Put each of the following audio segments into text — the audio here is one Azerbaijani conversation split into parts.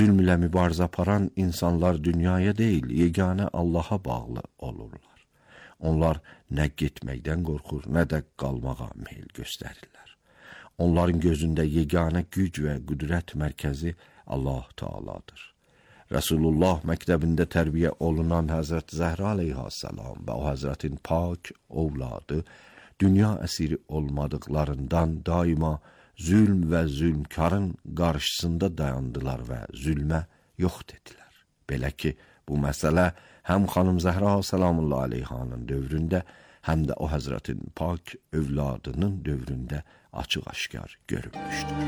Zülmlə mübarizə aparan insanlar dünyaya deyil, yeganə Allaha bağlı olurlar. Onlar nə getməkdən qorxur, nə də qalmağa meyl göstərirlər. Onların gözündə yeganə güc və qüdrət mərkəzi Allah Teala'dır. Resulullah məktəbində tərbiyə olunan Həzrət Zəhra aleyhissalam və o Həzrətin pak ovladı, dünya əsiri olmadıqlarından daima zülm və zülmkarın qarşısında dayandılar və zülmə yox dedilər. Belə ki, bu məsələ həm xanım Zəhra salamullah aleyhanın dövründə, həm də o Həzrətin pak övladının dövründə açıq-aşkar görünmüşdür.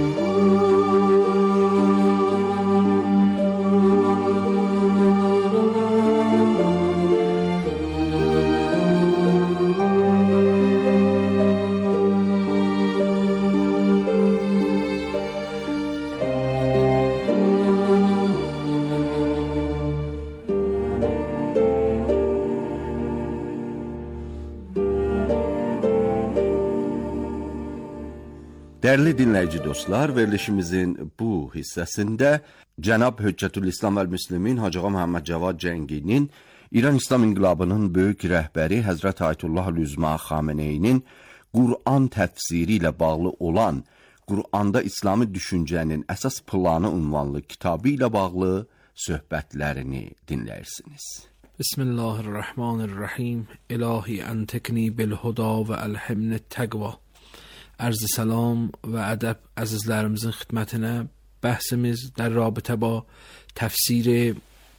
Dəyərli dinləyici dostlar, verilişimizin bu hissəsində Cənab Hüccətülislam vəl-Müslimin Hacı Ağa Məhəmməd Cavad Cənginin İran İslam İnqilabının böyük rəhbəri Həzrət Ayətullah Üzma Xameneyinin Qur'an təfsiri ilə bağlı olan Qur'anda İslami düşüncənin əsas planı ünvanlı kitabı ilə bağlı söhbətlərini dinləyirsiniz. Bismillahirrahmanirrahim. İlahi entekni bilhuda və əlhimni təqva. Ərz salam və ədəb əzizlərimizin xidmətinə bəhsimiz در رابطه با تفسیر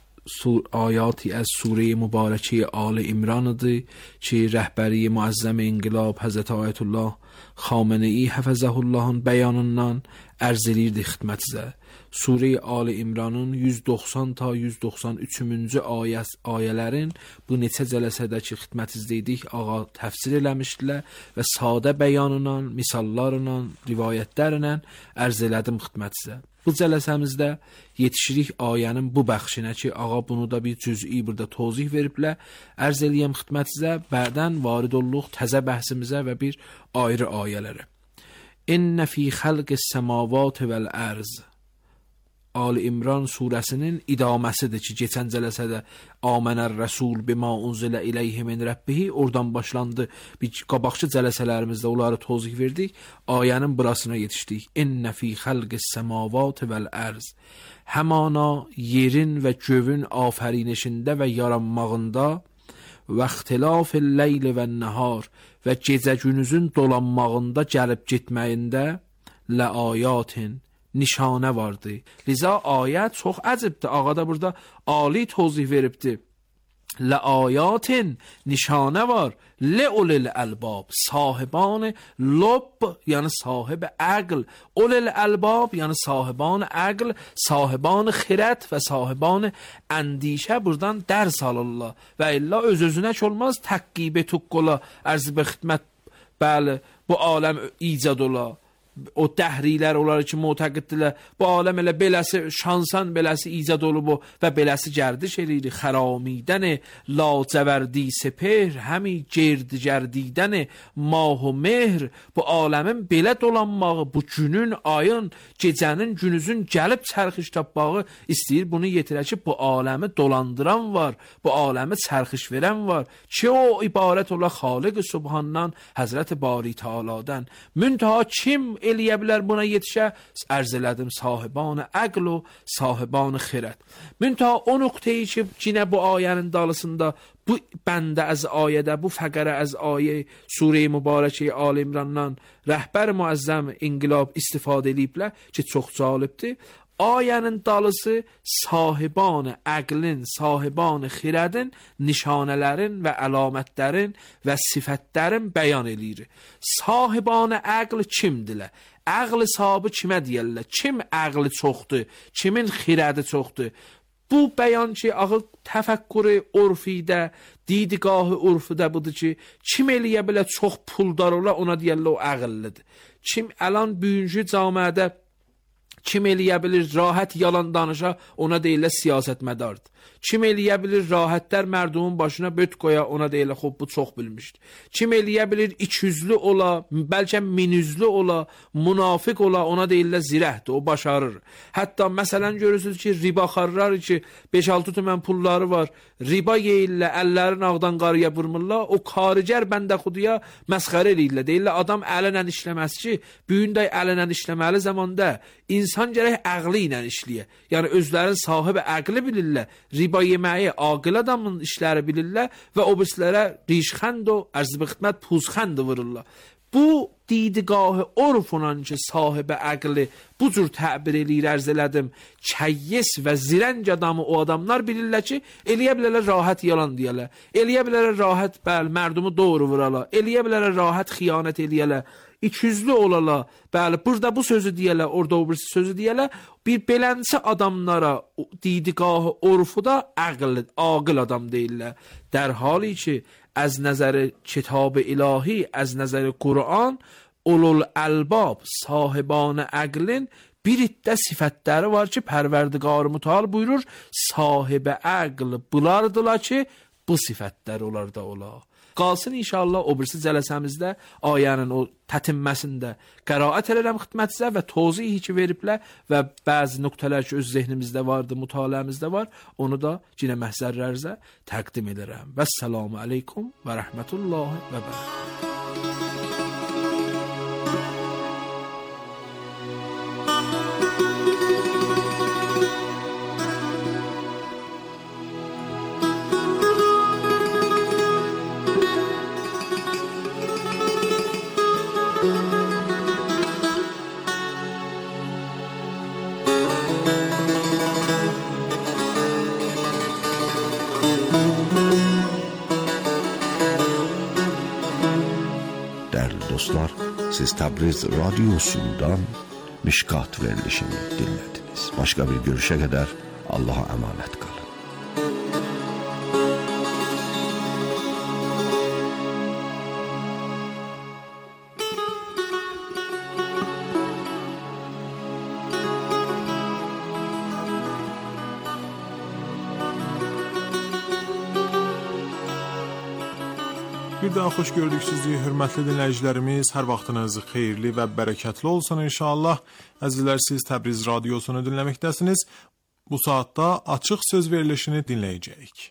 آیاتی از سوره مبارکه آل عمران'dır ki rəhbəri müəzzəm inqilab Həzrət Ayətullah Xamenei Həfəzəhu Allah'ın bəyanından ərz edirdi xidmətinizə. Sure Ali İmran'ın 190 ta 193-cü ayələrin bu neçə cələsədəki xidmətinizdəydik ağa təfsir eləmişdilər və sadə bəyanla, misallarla, rivayətlərlə ərz elədim xidmətinizə. Bu cələsəmizdə yetişirik ayənin bu bəxşinə ki, ağa bunu da bir cüz'i burada tozih veriblər, ərz eləyəm xidmətinizə, bədən varid olluq təzə bəhsimizə və bir ayrı ayələrə. İnnə fi xəlqis səmavat vəl-ərz. Ali İmran surəsinin idaməsidir ki, geçən cələsədə Amenər Rəsul bima unzilə iləyhi min Rəbbihi oradan başlandı. Bir qabaqçı cələsələrimizdə onları tozih verdik. Ayənin burasına yetişdik. İnnə fi xəlqis səmavat vəl-ərz. Həmana yerin və gövün afərinişində və yaranmağında və ixtilafil leyl və nəhar və gecə-gündüzün dolanmağında gəlib getməyində ləayatin nişanə vardı. Liza ayət çox əcibdir. Ağa da burada ali tozih veribdir. Ləayatin nişanə var. Le'ulil əlbab. Sahiban lub, yəni sahib əql. Ulil əlbab, yəni sahiban əql, sahiban xirət və sahiban əndişə buradan dərs alırlar. Və illa öz-özünə olmaz təqqibi tuqqula ərz bə xidmət. Bəli, bu aləm icad ola. O dəhrilər olar ki, mütəqiddirlər. Bu aləm elə beləsi şansan beləsi icad olub və beləsi gərdiş eləyir. Xəraمیدن لاجوردی سپهر همی گرد گردیدن ماه و مهر. Bu aləmin belə dolanmağı, bu günün, ayın, gecənin, günüzün gəlib çərxiş tapmağı istəyir. Bunu yetirə ki, bu aləmi dolandıran var, bu aləmi çərxiş verən var ki, o ibarət ola Xaliq Subhandan, Həzrət Bari Teala'dan. Müntaha kim eləyə bilər buna yetişə? Ərz elədim, sahiban əql و sahiban xirət. Müntaha o nöqteyi ki, yine bu ayənin dalısında bu bəndə az ayədə, bu fəqərə az ayə Sure-i Mübarəkə Ali İmrandan rəhbər müəzzəm inqilab istifadə ediblər ki, çox cəlibdir. Ayənin dalısı sahiban əqlin, sahiban xirədin nişanələrin və əlamətlərin və sifətlərin bəyan edir. Sahiban əql kimdirlər? Əql sahibi kimə deyirlər? Kim əqli çoxdur? Kimin xirədi çoxdur? Bu bəyan ki, ağı təfəkkürü urfidə, didigahı urfidə budur ki, kim eləyə bilə çox puldar ola, ona deyirlər o əqillidir. Kim əlan büyüncü camiədə Kim eləyə bilir rahat yalan danışa, ona deyirlər siyasətmədardır. Kim eləyə bilir rahatlar mərdumun başına böt qoya, ona deyirlər xob bu çox bilmişdir. Kim eləyə bilir ikiyüzlü ola, bəlkə minüzlü ola, münafiq ola, ona deyirlər zirəhdir, o başarır. Hətta məsələn görürsünüz ki, ribaxarlar ki 5-6 tümən pulları var, riba yeyirlər, əllərin ağdan qarıya vurmurlar, o karicər bəndə xudiya məsxərə eləyirlər. Deyirlər adam əllə işləməz ki, büyündə əllə işləməli zamanda insan gərək əqli ilə işləyə. Yəni özlərin sahibi əqli bilirlər. Riba yeməyi aqil adamın işləri bilirlər və o birislərə rişxənd o ərzbi xidmət puzxənd vururlar. Bu didiqahı orfunan ki sahibi əqli bu cür təbir eləyir, ərz elədim, kəyyis və zirənc adamı o adamlar bilirlər ki, eləyə bilərlər rahat yalan deyələr, eləyə bilərlər rahat mərdumu doğru vuralar, eləyə bilərlər rahat xiyanət eləyələr, ikiyüzlü olala, bəli, burada bu sözü deyələr, orada o birisi sözü deyələr, bir belənsi adamlara didiqahı orfuda aqil adam deyirlər. در حالی که از نظر کتاب الهی، از نظر قرآن، اولوالالباب صاحبان عقلin bir iddə sifətləri var ki, Pərverdigar Mütəal buyurur, sahibi əql bulardılar ki, bu sifətlər onlarda ola. Qalsın inşallah o birisi cələsəmizdə ayənin o tətinməsində qəraət elərəm xidmətinizə və tozih ki veriblər və bəzi nöqtələr ki öz zehnimizdə vardı, mütaliəmizdə var, onu da cinə məhzərlərinizə təqdim edərəm. Vəssalamu aleykum və rəhmətullahi və bərəkətuhu. Dostlar, siz Təbriz Radyosu'ndan Mişkat verilişini dinlediniz. Başka bir görüşe kadar Allah'a emanet kalın. Bir daha xoş gördük sizi, hörmətli dinləyicilərimiz. Hər vaxtınız xeyirli və bərəkətli olsun inşallah. Əzizlər, siz Təbriz Radiosunu dinləməkdəsiniz. Bu saatda açıq söz verilişini dinləyəcəyik.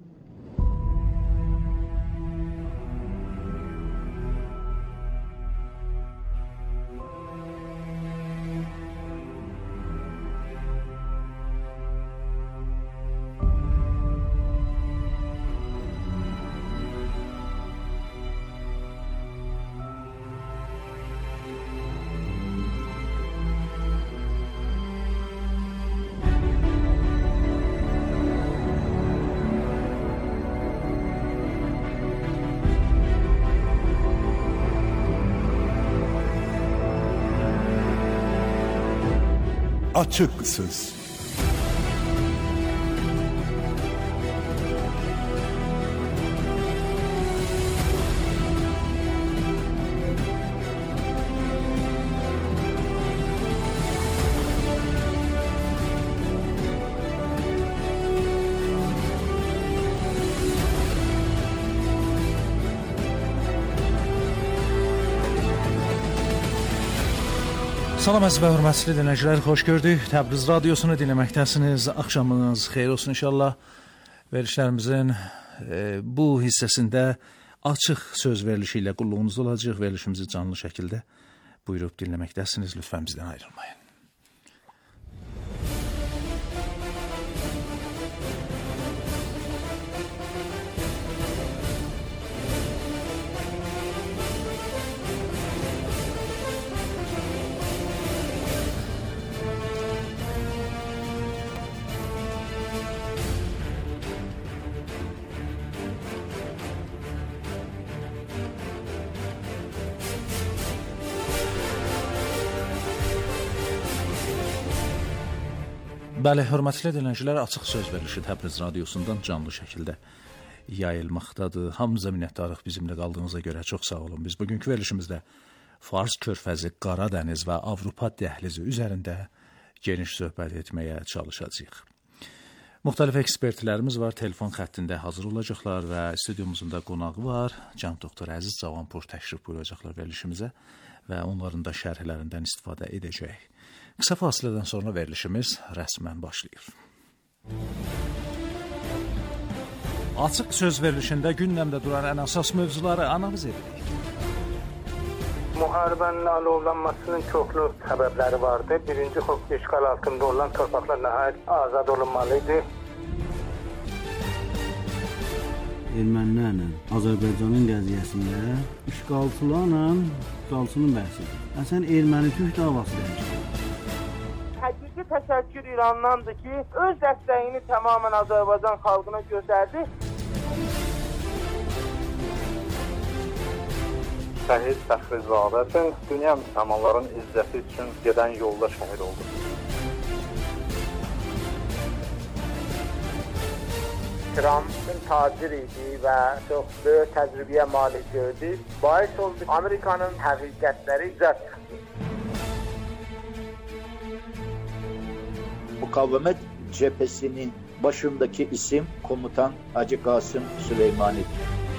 Açık söz. Salam əziz və hörmətli dinləyicilər, xoş gördük. Təbriz Radiosunu dinləməkdəsiniz. Axşamınız xeyir olsun inşallah. Verilişlərimizin bu hissəsində açıq söz verilişi ilə qulluğunuzda olacaq. Verilişimizi canlı şəkildə buyurub dinləməkdəsiniz. Lütfən bizdən ayrılmayın. Bəli, hörmətli dinləyicilər, açıq söz verilişi Təbriz Radiosundan canlı şəkildə yayılmaqdadır. Hamınıza minnətdarıq bizimlə qaldığınıza görə, çox sağ olun. Biz bugünkü verilişimizdə Fars körfəzi, Qara dəniz və Avropa dəhlizi üzərində geniş söhbət etməyə çalışacağıq. Müxtəlif ekspertlərimiz var, telefon xəttində hazır olacaqlar və stüdyomuzun da qonağı var. Cənab doktor Əziz Cavanpur təşrif buyuracaqlar verilişimizə və onların da şərhlərindən istifadə edəcəyik. Qısa fasilədən sonra verilişimiz rəsmən başlayır. Açıq söz verilişində gündəmdə duran ən əsas mövzuları analiz edirik. Müharibənin alovlanmasının çoxlu səbəbləri vardı. Birinci, işğal altında olan torpaqlar nəhayət azad olunmalıydı. Ermənilərlə Azərbaycanın qəziyyəsində işğalçılarla işğalçının bəhsidir. Əsən erməni-türk davası deyil. Həqiqi təşəkkür İrandandır ki, öz dəstəyini tamamilə Azərbaycan xalqına göstərdi. Şəhid Fəxrizadə dünya müsəlmanların izzəti üçün gedən yolda şəhid oldu. Trump'ın tacir idi və çox böyük təcrübəyə malik gördü. Bais oldu Amerikanın həqiqətləri izah çıxdı. Mukavemet cephesinin başındaki isim komutan Hacı Kasım Süleymani.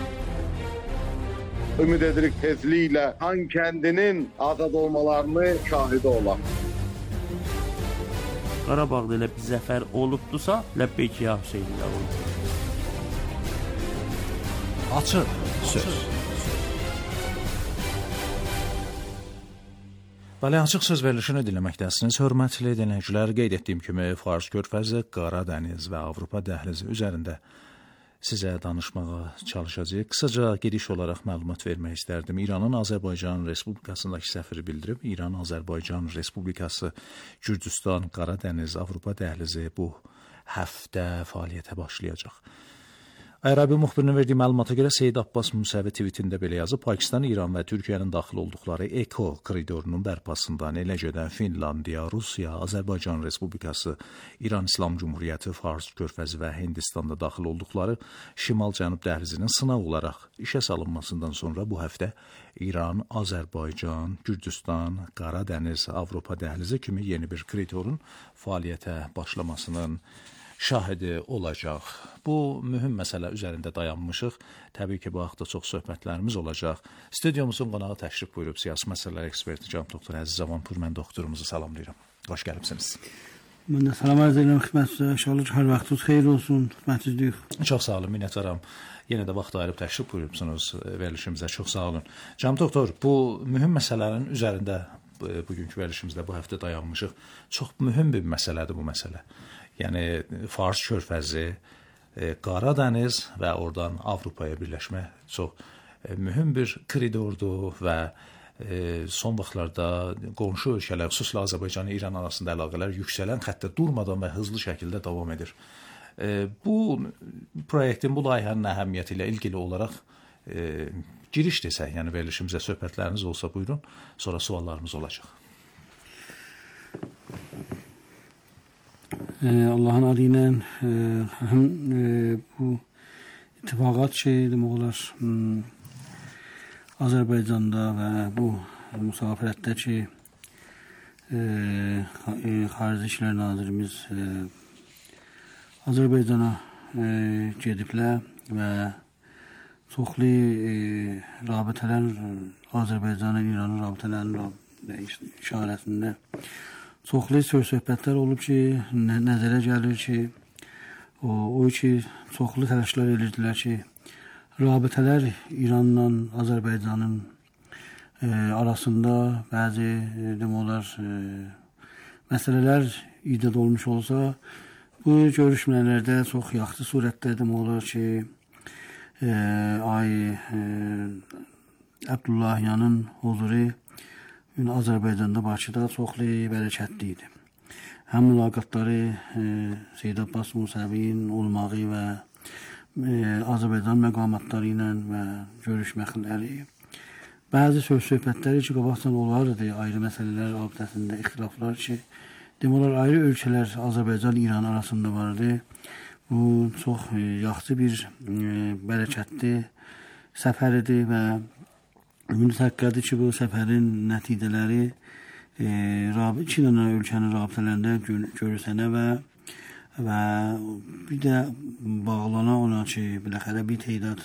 Ümid edirik tezliklə Han kəndinin azad olmalarını şahidi olaq. Qarabağda elə bir zəfər olubdusa, ləbbeyk ya Hüseynlər oldu. Açıq söz. Bəli, açıq söz verilişini dinləməkdəsiniz. Hörmətli dinləyicilər, qeyd etdiyim kimi Fars körfəzi, Qara dəniz və Avropa dəhlizi üzərində sizə danışmağa çalışacağıq. Qısaca giriş olaraq məlumat vermək istərdim. İranın Azərbaycan Respublikasındakı səfiri bildirib, İran Azərbaycan Respublikası, Gürcüstan, Qara dəniz, Avropa dəhlizi bu həftə fəaliyyətə başlayacaq. Ərəbi müxbirinin verdiyi məlumata görə Seyid Abbas Musəvi tweetində belə yazıb, Pakistan, İran və Türkiyənin daxil olduqları EKO koridorunun bərpasından eləcə də Finlandiya, Rusiya, Azərbaycan Respublikası, İran İslam Cumhuriyyəti, Fars körfəzi və Hindistanda daxil olduqları Şimal-Cənub dəhlizinin sınaq olaraq işə salınmasından sonra bu həftə İran, Azərbaycan, Gürcüstan, Qara dəniz, Avropa dəhlizi kimi yeni bir koridorun fəaliyyətə başlamasının şahidi olacaq. Bu mühüm məsələ üzərində dayanmışıq. Təbii ki, bu haqda çox söhbətlərimiz olacaq. Stüdyomuzun qonağı təşrif buyurub siyasi məsələlər eksperti cənab doktor Əziz Cavanpur, mən doktorumuzu salamlayıram. Xoş gəlibsiniz. Mən də salam arz edirəm xidmətinizə. İnşallah hər vaxtınız xeyir olsun. Xidmətinizdir. Çox sağ olun, minnətdaram. Yenə də vaxt ayırıb təşrif buyurubsunuz verilişimizə. Çox sağ olun. Cənab doktor, bu mühüm məsələlərin üzərində bugünkü verilişimizdə bu həftə dayanmışıq. Çox mühüm bir məsələdir bu məsələ. Yəni Fars körfəzi, Qara dəniz və oradan Avropaya birləşmə çox mühüm bir koridordur və son vaxtlarda qonşu ölkələr, xüsusilə Azərbaycan və İran arasında əlaqələr yüksələn xəttdə durmadan və hızlı şəkildə davam edir. Bu proyektin, bu layihənin əhəmiyyəti ilə ilgili olaraq giriş desək, yəni verilişimizə söhbətləriniz olsa buyurun, sonra suallarımız olacaq. Allah'ın adıyla bu ittifaqat demək olar Azərbaycanda və bu müsafirətdə ki Xarici İşlər Nazirimiz Azərbaycana gediblər və çoxlu rabitələr Azərbaycanın, İranın rabitələrinin işarəsində çoxlu söhbətlər olub ki, nəzərə gəlir ki, o ki, çoxlu tələşlər edirdilər ki, rabitələr İranla Azərbaycanın arasında bəzi demək olar məsələlər icad olmuş olsa, bu görüşmələrdə çox yaxşı surətdə demək olar ki, Abdullahyanın huzuru Azərbaycanda, Bakıda çoxlu bərəkətli idi. Həm mülaqatları Seyid Abbas Musəvinin olmağı və Azərbaycan məqamatları ilə və görüşməkləri, bəzi söhbətləri ki, qabaqdan olardı, ayrı məsələlər abidəsində ixtilaflar ki, demək olar, ayrı ölkələr Azərbaycan-İran arasında vardı. Bu çox yaxşı bir bərəkətli səfər idi və ümid həqqədir ki, bu səfərin nəticələri iki dənə ölkənin rabitələrində görürsənə və bir də bağlana ona ki, biləxərə bir teydad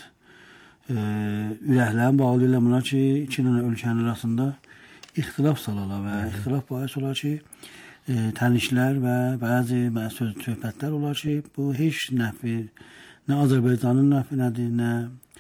ürəklərin bağlı ilə buna ki, iki dənə ölkənin arasında ixtilaf salala və ixtilaf bahis olar ki, tənişlər və bəzi söhbətlər olar ki, bu heç nəfi, nə Azərbaycanın nəfi nədir, nə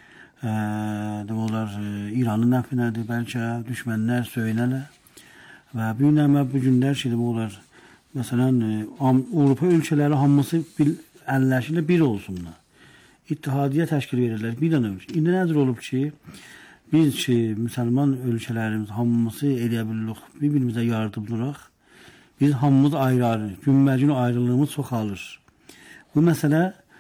demək olar İranın nəfi nədir, bəlkə düşmənlər söynələr və bu günlər ki, demək olar, məsələn, Avropa ölkələri hamısı əlləşilə bir olsunlar. İttihadiyyə təşkil verirlər, bir dənə ölkə. İndi nədir olub ki, biz ki, müsəlman ölkələrimiz hamısı eləyə bilirik, bir-birimizə yardım duraq, biz hamımız ayrı-ayrı, günbəcün ayrılığımız çoxalır. Bu məsələ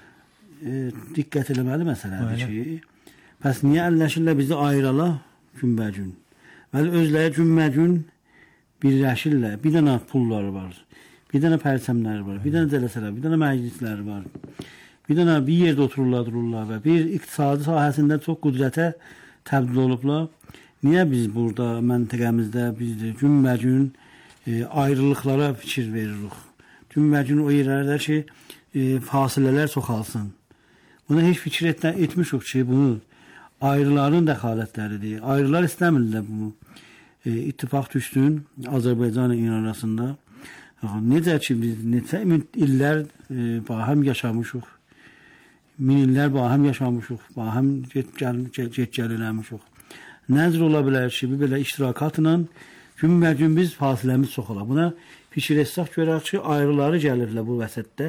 diqqət eləməli məsələdir ki, pəs niyə əlləşirlər bizi ayrala günbəcün? Bəli, özləri günbəcün birləşirlər, bir dənə pulları var, bir dənə pərsəmləri var, bir dənə cələsələr, bir dənə məclisləri var, bir dənə bir yerdə otururlar və bir iqtisadi sahəsində çox qüdrətə təbdil olublar. Niyə biz burada məntəqəmizdə biz günbəcün ayrılıqlara fikir veririk? Günbəcün o yerlərdə ki, fasilələr çoxalsın. Buna heç fikir etmişik ki, bunu ayrıların dəxalətləridir. Ayrılar istəmirlər bunu. İttifaq düşsün Azərbaycan ilə İran arasında. Necə ki, biz neçə illər bahəm yaşamışıq, min illər bahəm yaşamışıq, bahəm get-gəl eləmişik. Nəzr ola bilər ki, belə iştirakatla günbəcün biz fasiləmiz çoxalar. Buna fikir etsək görək ki, ayrıları gəlirlər bu vəsətdə.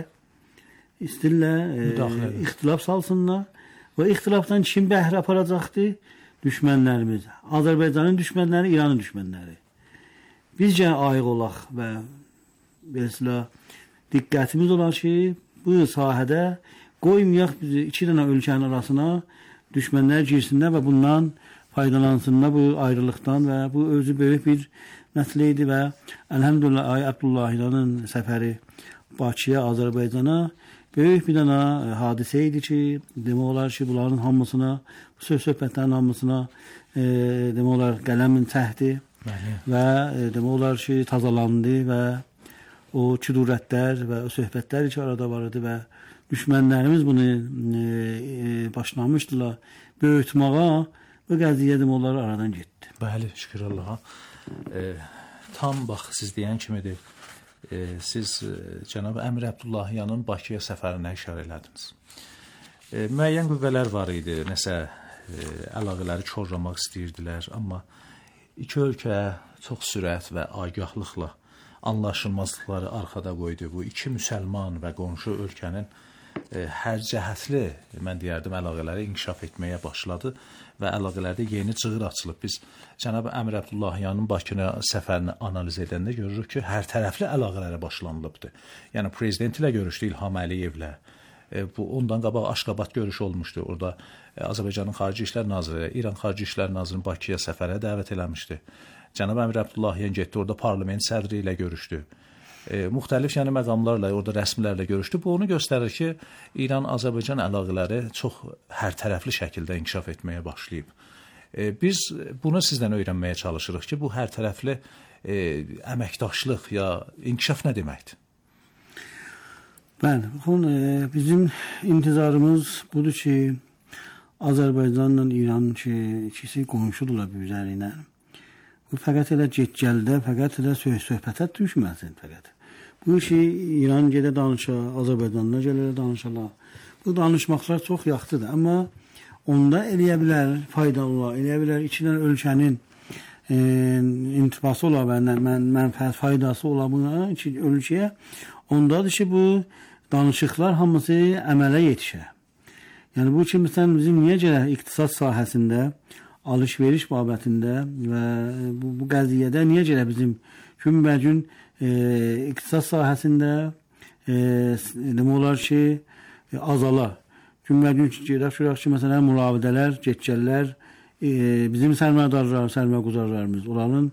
İstirlər, ixtilaf salsınlar və ixtilafdan kim bəhrə aparacaqdır? Düşmənlərimiz. Azərbaycanın düşmənləri, İranın düşmənləri. Bizcə ayıq olaq və belə diqqətimiz olar ki, bu sahədə qoymayaq bizi iki dənə ölkənin arasına düşmənlər girsinlər və bundan faydalansınlar bu ayrılıqdan və bu özü böyük bir məsələ idi və əlhəmdülillah Ay Abdullahiyanın səfəri Bakıya, Azərbaycana böyük bir dənə hadisə idi ki, demək olar ki, bunların hamısına, bu söhbətlərin hamısına demək olar qələmin çəkdi və demək olar ki, tazalandı və o küdurətlər və o söhbətlər ki, arada var idi və düşmənlərimiz bunu başlamışdılar böyütməyə, bu qəziyyə demək olar aradan getdi. Bəli, şükür Allaha. Tam bax, siz deyən kimidir. Siz cənab Əmir Abdullahiyanın Bakıya səfərinə işarə elədiniz. Müəyyən qüvvələr var idi, nəsə əlaqələri korlamaq istəyirdilər, amma iki ölkə çox sürət və agahlıqla anlaşılmazlıqları arxada qoydu. Bu iki müsəlman və qonşu ölkənin hər cəhətli, mən deyərdim, əlaqələri inkişaf etməyə başladı və əlaqələrdə yeni cığır açılıb. Biz cənab Əmir Abdullahiyanın Bakıya səfərini analiz edəndə görürük ki, hər tərəfli əlaqələrə başlanılıbdır. Yəni, prezident ilə görüşdü İlham Əliyevlə. Bu, ondan qabaq Aşqabat görüşü olmuşdu. Orada Azərbaycanın Xarici İşlər Naziri, İran Xarici İşlər Nazirinin Bakıya səfərə dəvət eləmişdi. Cənab Əmir Abdullahiyan getdi, orada parlament sədri ilə görüşdü. Müxtəlif yəni məqamlarla, orada rəsmilərlə görüşdü. Bu onu göstərir ki, İran-Azərbaycan əlaqələri çox hər tərəfli şəkildə inkişaf etməyə başlayıb. Biz bunu sizdən öyrənməyə çalışırıq ki, bu hər tərəfli əməkdaşlıq ya inkişaf nə deməkdir? Bəli, bizim intizarımız budur ki, Azərbaycanla İran ki, ikisi qonşudurlar bir üzərinə. Bu fəqət elə get-gəldə, fəqət elə söhbətə düşməsin fəqət. Bu işi İran gedə danışa, Azərbaycanla gələ danışalar. Bu danışmaqlar çox yaxşıdır, amma onda eləyə bilər faydalı olar, eləyə bilər iki dənə ölkənin intibası olar və mənfəət faydası olar buna iki ölkəyə. Ondadır ki, bu danışıqlar hamısı əmələ yetişə. Yəni bu ki, məsələn, bizim niyə gələ iqtisad sahəsində, alış-veriş babətində və bu qəziyyədə niyə gələ bizim günbəcün iqtisad sahəsində demək olar ki, azala. Günbəcün gedək görək ki, məsələn, müravidələr, get-gəllər, bizim sərmayəquzarlarımız, onların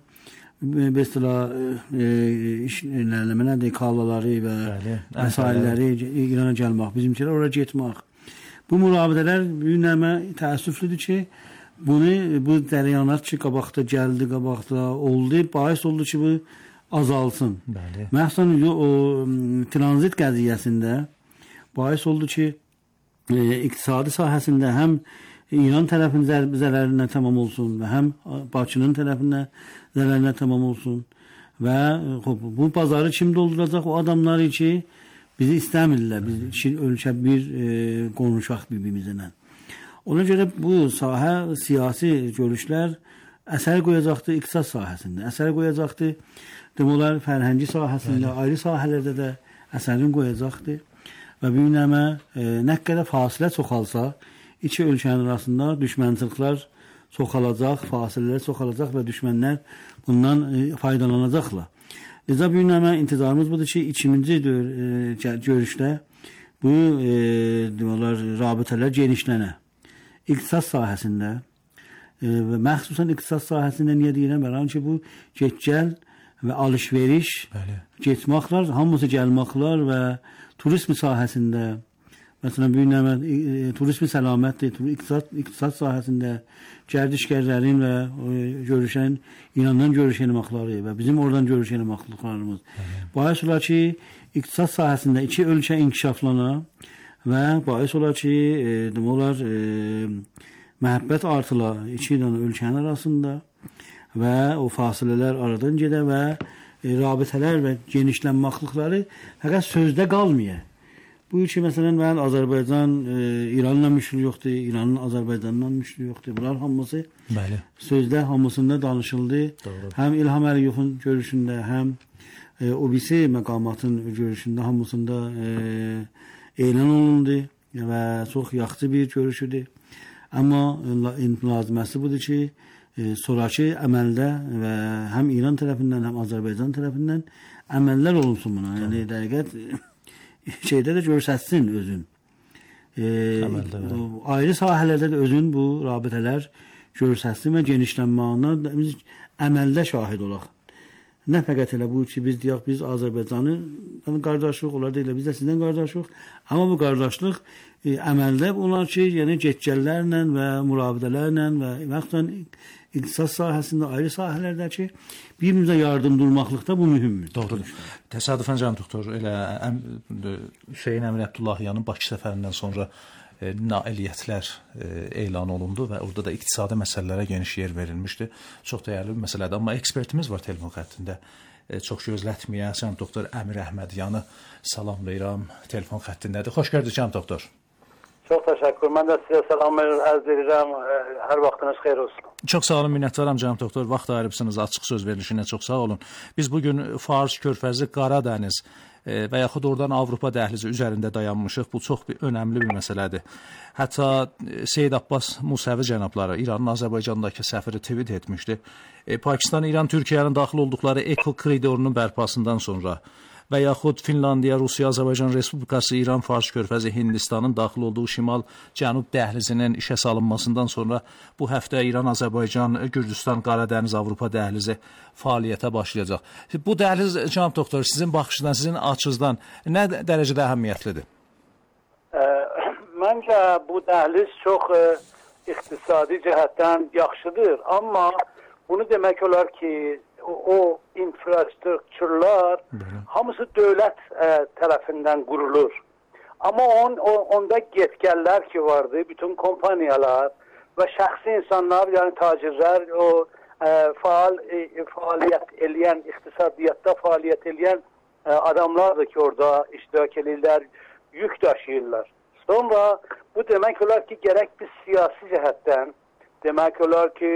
işləmələri, kallaları və məsailəri İrana gəlmək, bizimkilər oraya getmək. Bu müravidələr bir nəmə təəssüflüdür ki, bu cərəyanlar ki, qabaqda gəldi, qabaqda oldu, bahis oldu ki, bu azalsın. Bəli. Məxsusən o tranzit qəziyyəsində bahis oldu ki, iqtisadi sahəsində həm İran tərəfinin zərərinə tamam olsun və həm Bakının tərəfinə zərərinə tamam olsun və bu bazarı kim dolduracaq? O adamlar ki, bizi istəmirlər, biz ölkə bir qonuşaq bir-birimizlə. Ona görə bu sahə, siyasi görüşlər əsər qoyacaqdır iqtisad sahəsində, əsər qoyacaqdır, demək olar fərhəngi sahəsində, ayrı sahələrdə də əsərin qoyacaqdır və bir nəmə nə qədər fasilə çoxalsa, iki ölkənin arasında düşmənçiliklər çoxalacaq, fasilələr çoxalacaq və düşmənlər bundan faydalanacaqlar. Necə bir nəmə intizarımız budur ki, ikinci görüşdə bu rabitələr genişlənə. İqtisad sahəsində və məxsusən iqtisad sahəsində niyə deyirəm? Bəli ki, bu get-gəl və alış-veriş, getməklər, hamısı gəlməklər və turizm sahəsində, məsələn, bir nəmə turizmi səlamətdir, iqtisad sahəsində gərdişgərlərin və görüşən, İrandan görüşən məqları və bizim oradan görüşən məqlarımız. Bahis olar ki, iqtisad sahəsində iki ölkə inkişaflana və bahis olar ki, demək olar, məhəbbət artıla iki dənə ölkənin arasında və o fasilələr aradan gedə və rabitələr və genişlənməklikləri fəqət sözdə qalmaya. Bu ki, məsələn, Azərbaycan İranla müşkil yoxdur, İranın Azərbaycanla müşkil yoxdur. Bunlar hamısı sözdə, hamısında danışıldı. Doğru. Həm İlham Əliyevin görüşündə, həm OBC məqamatın görüşündə hamısında elan olundu və çox yaxşı bir görüşüdür. Amma laziməsi budur ki, sonraki əməldə və həm İran tərəfindən, həm Azərbaycan tərəfindən əməllər olunsun buna. Yəni, dəqiqət şeydə də görsətsin özün. Ayrı sahələrdə də özün bu rabitələr görsətsin və genişlənməyinə biz əməldə şahid olaq. Nə fəqət elə bu ki, biz deyək, biz Azərbaycanı qardaşlıq olar deyilə, biz də sizdən qardaşlıq. Amma bu qardaşlıq əməldə olar ki, yəni get-gəllərlə və mürabidələrlə və məxsusən iqtisad sahəsində, ayrı sahələrdə ki, bir-birimizə yardım durmaqlıqda bu mühümdür. Doğrudur. Təsadüfən cənab doktor, elə Hüseyn Əmir Əbdullahyanın Bakı səfərindən sonra nailiyyətlər elan olundu və orada da iqtisadi məsələlərə geniş yer verilmişdi. Çox dəyərli bir məsələdir. Amma ekspertimiz var telefon xəttində. Çox gözlətməyən cənab doktor Əmir Əhmədyanı salamlayıram. Telefon xəttindədir. Xoş gördük cənab doktor. Çox təşəkkür. Mən də sizə salam ərz edirəm. Hər vaxtınız xeyir olsun. Çox sağ olun, minnətdaram cənab doktor. Vaxt ayırıbsınız, açıq söz verilişinə çox sağ olun. Biz bugün Fars körfəzi, Qaradəniz və yaxud oradan Avropa dəhlizi üzərində dayanmışıq. Bu çox önəmli bir məsələdir. Hətta Seyyid Abbas Musəvi cənabları İranın Azərbaycandakı səfiri tweet etmişdi. Pakistan, İran, Türkiyənin daxil olduqları Eko koridorunun bərpasından sonra və yaxud Finlandiya, Rusiya, Azərbaycan Respublikası, İran, Fars körfəzi, Hindistanın daxil olduğu şimal-cənub dəhlizinin işə salınmasından sonra bu həftə İran, Azərbaycan, Gürcüstan, Qaradəniz, Avropa dəhlizi fəaliyyətə başlayacaq. Bu dəhliz, cənab doktor, sizin baxışdan, sizin açınızdan nə dərəcədə əhəmiyyətlidir? Məncə bu dəhliz çox iqtisadi cəhətdən yaxşıdır, amma bunu demək olar ki, o infrastrukturlar hamısı dövlət tərəfindən qurulur. Amma onda get-gəllər ki vardı, bütün kompaniyalar və şəxsi insanlar, yəni tacirlər, o fəaliyyət eləyən, iqtisadiyyatda fəaliyyət eləyən adamlardır ki, orada iştirak edirlər, yük daşıyırlar. Sonra bu demək olar ki, gərək biz siyasi cəhətdən, demək olar ki,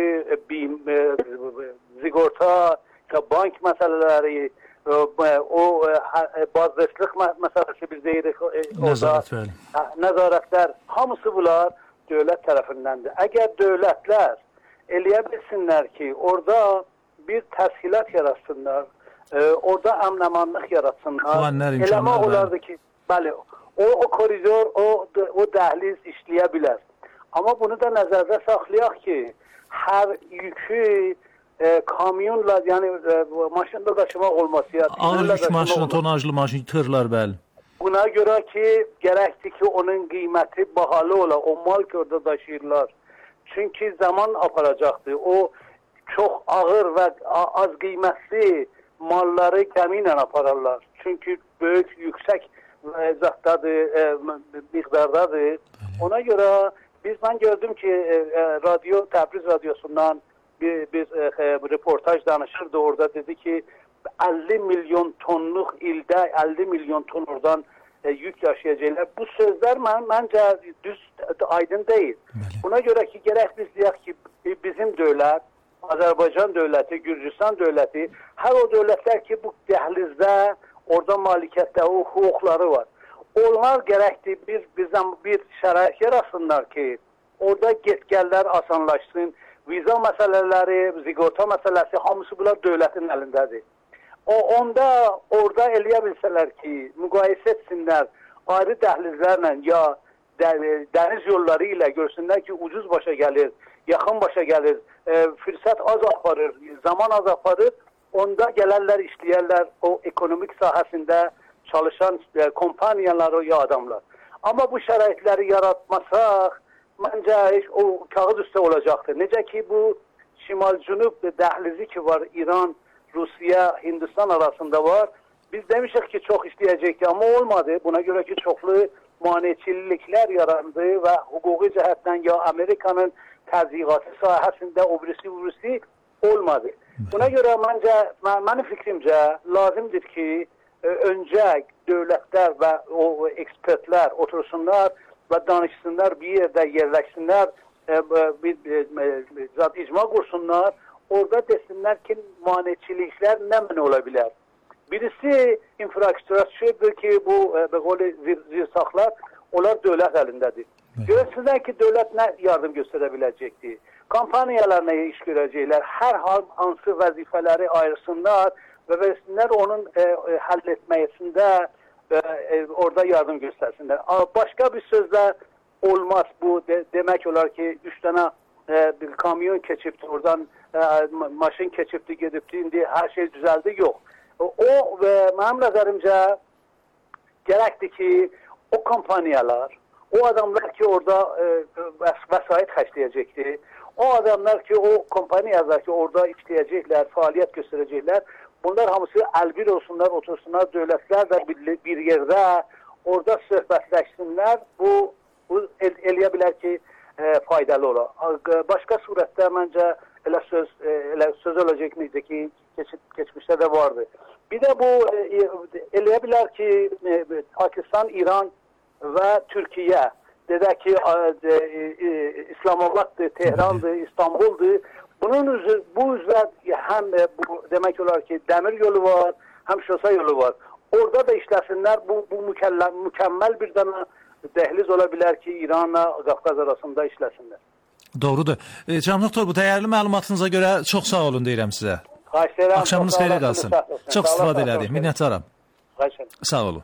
zigorta, bank məsələləri, o bazdeşlik məsələsi biz deyirik, nəzarətlər, hamısı bunlar dövlət tərəfindəndir. Əgər dövlətlər eləyə bilsinlər ki, orada bir təşkilat yaratsınlar, orada əmn-əmanlıq yaratsınlar, eləmək olardı ki, bəli, o koridor, o dəhliz işləyə bilər. Amma bunu da nəzərdə saxlayaq ki, hər yükü kamyonla, yəni maşında daşımaq olması. Ağır yük maşını, tonajlı maşın, tırlar, bəli. Buna görə ki, gərəkdir ki, onun qiyməti bahalı ola, o mal ki orada daşıyırlar. Çünki zaman aparacaqdır. O çox ağır və az qiymətli malları gəmi ilə apararlar. Çünki böyük, yüksək zətdadır, miqdardadır. Ona görə mən gördüm ki, Təbriz radiosundan bir reportaj danışırdı. Orada dedi ki, 50 milyon tonluq ildə 50 milyon ton oradan yük yaşayacaqlar. Bu sözlər məncə düz, aydın deyil. Buna görə ki, gərək biz deyək ki, bizim dövlət, Azərbaycan dövləti, Gürcüstan dövləti, hər o dövlətlər ki, bu dəhlizdə, orada malikiyyətdə o hüquqları var. Onlar gərəkdir bizdən bir şərait yaratsınlar ki, orada get-gəllər asanlaşsın, viza məsələləri, ziqorta məsələsi, hamısı bunlar dövlətin əlindədir. Onda orada eləyə bilsələr ki, müqayisə etsinlər, ayrı dəhlizlərlə ya dəniz yolları ilə görsünlər ki, ucuz başa gəlir, yaxın başa gəlir, fürsət az aparır, zaman az aparır, onda gələrlər, işləyərlər o ekonomik sahəsində çalışan kompaniyalar ya adamlar. Amma bu şəraitləri yaratmasaq, məncə o kağız üstə olacaqdır. Necə ki, bu şimal-cünub dəhlizi ki var, İran, Rusiya, Hindistan arasında var. Biz demişik ki, çox istəyəcəkdir, amma olmadı. Buna görə ki, çoxlu maneçiliklər yarandı və hüquqi cəhətdən ya Amerikanın təzyiqatı sahəsində o birisi olmadı. Buna görə mənim fikrimcə lazımdır ki, öncə dövlətlər və o ekspertlər otursunlar və danışsınlar, bir yerdə yerləşsinlər, icma qursunlar, orada desinlər ki, maneçiliklər nə mənə ola bilər. Birisi infrastrukturadır ki, bu zirsaqlar, onlar dövlət əlindədir. Görürsünlər ki, dövlət nə yardım göstərə biləcəkdir. Kampaniyalar nəyə iş görəcəklər, hər hansı vəzifələri ayırsınlar və versinlər onun həll etməyəsində orada yardım göstərsinlər. Başqa bir sözlə olmaz bu. Demək olar ki, 3 dənə bir kamyon keçibdir, oradan maşın keçibdir, gedibdir, indi hər şey düzəldi, yox. O və mənim nəzərimcə gərəkdir ki, o kampaniyalar, o adamlar ki, orada vəsait xərcləyəcəkdir, o adamlar ki, o kompaniyalar ki, orada işləyəcəklər, fəaliyyət göstərəcəklər, bunlar hamısı əlbir olsunlar, otursunlar, dövlətlər də bir yerdə orada söhbətləşsinlər, bu eləyə bilər ki, faydalı olar. Başqa surətdə məncə elə söz olacaq necə ki, keçmişdə də vardı. Bir də bu eləyə bilər ki, Pakistan, İran və Türkiyə, dedək ki, İslamabaddır, Tehrandır, İstanbuldur. Bu üzrə həm demək olar ki, dəmir yolu var, həm şosa yolu var. Orada da işləsinlər, bu mükəmməl bir dənə dəhliz ola bilər ki, İranla Qafqaz arasında işləsinlər. Doğrudur. Cənab doktor, bu dəyərli məlumatınıza görə çox sağ olun deyirəm sizə. Axşamınız xeyirə qalsın. Çox istifadə elədik. Minnətdaram. Sağ olun.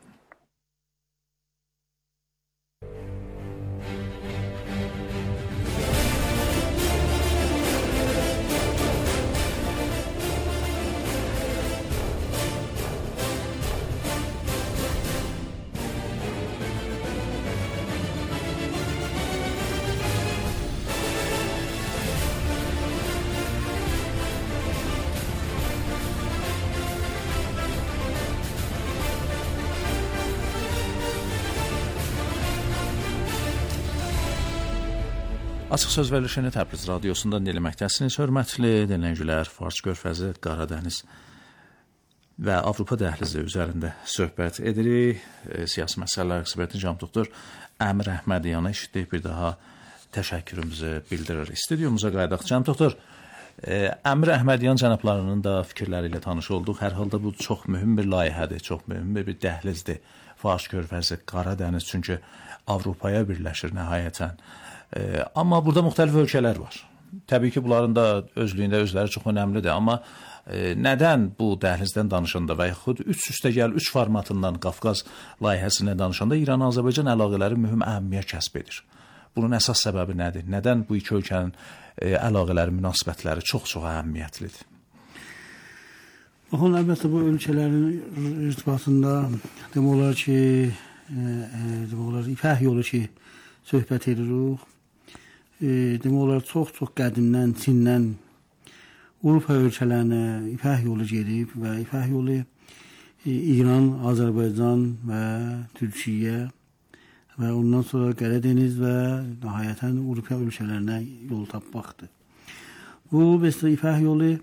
Açıq söz verilişini Təbriz radiosundan dinləməkdəsiniz. Hörmətli dinləyicilər, Fars körfəzi, Qaradəniz və Avropa dəhlizi üzərində söhbət edirik. Siyasi məsələlər eksperti cənab doktor Əmir Əhmədiyana eşitdik. Bir daha təşəkkürümüzü bildiririk. Studiyumuza qayıdaq. Cənab doktor, Əmir Əhmədiyan cənablarının da fikirləri ilə tanış olduq. Hər halda bu çox mühüm bir layihədir, çox mühüm bir dəhlizdir. Fars körfəzi, Qaradəniz, çünki Avropaya birləşir nəhayətən. Amma burada müxtəlif ölkələr var. Təbii ki, bunların da özlüyündə özləri çox önəmlidir. Amma nədən bu dəhlizdən danışanda və yaxud üst-üstə gəl 3 formatından Qafqaz layihəsindən danışanda İran-Azərbaycan əlaqələri mühüm əhəmiyyət kəsb edir. Bunun əsas səbəbi nədir? Nədən bu iki ölkənin əlaqələri, münasibətləri çox əhəmiyyətlidir? Baxın, əlbəttə bu ölkələrin irtibatında demək olar ki, ipək yolu ki, söhbət edirik. demək olar çox qədimdən Çindən Avropa ölkələrinə ipək yolu gedib və ipək yolu İran, Azərbaycan və Türkiyə və ondan sonra Qaradeniz və nəhayətən Avropa ölkələrinə yol tapmaqdır. Bu mesela ipək yolu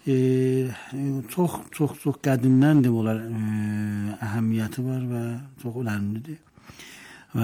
çox qədimdən demək olar əhəmiyyəti var və çox önəmlidir. Və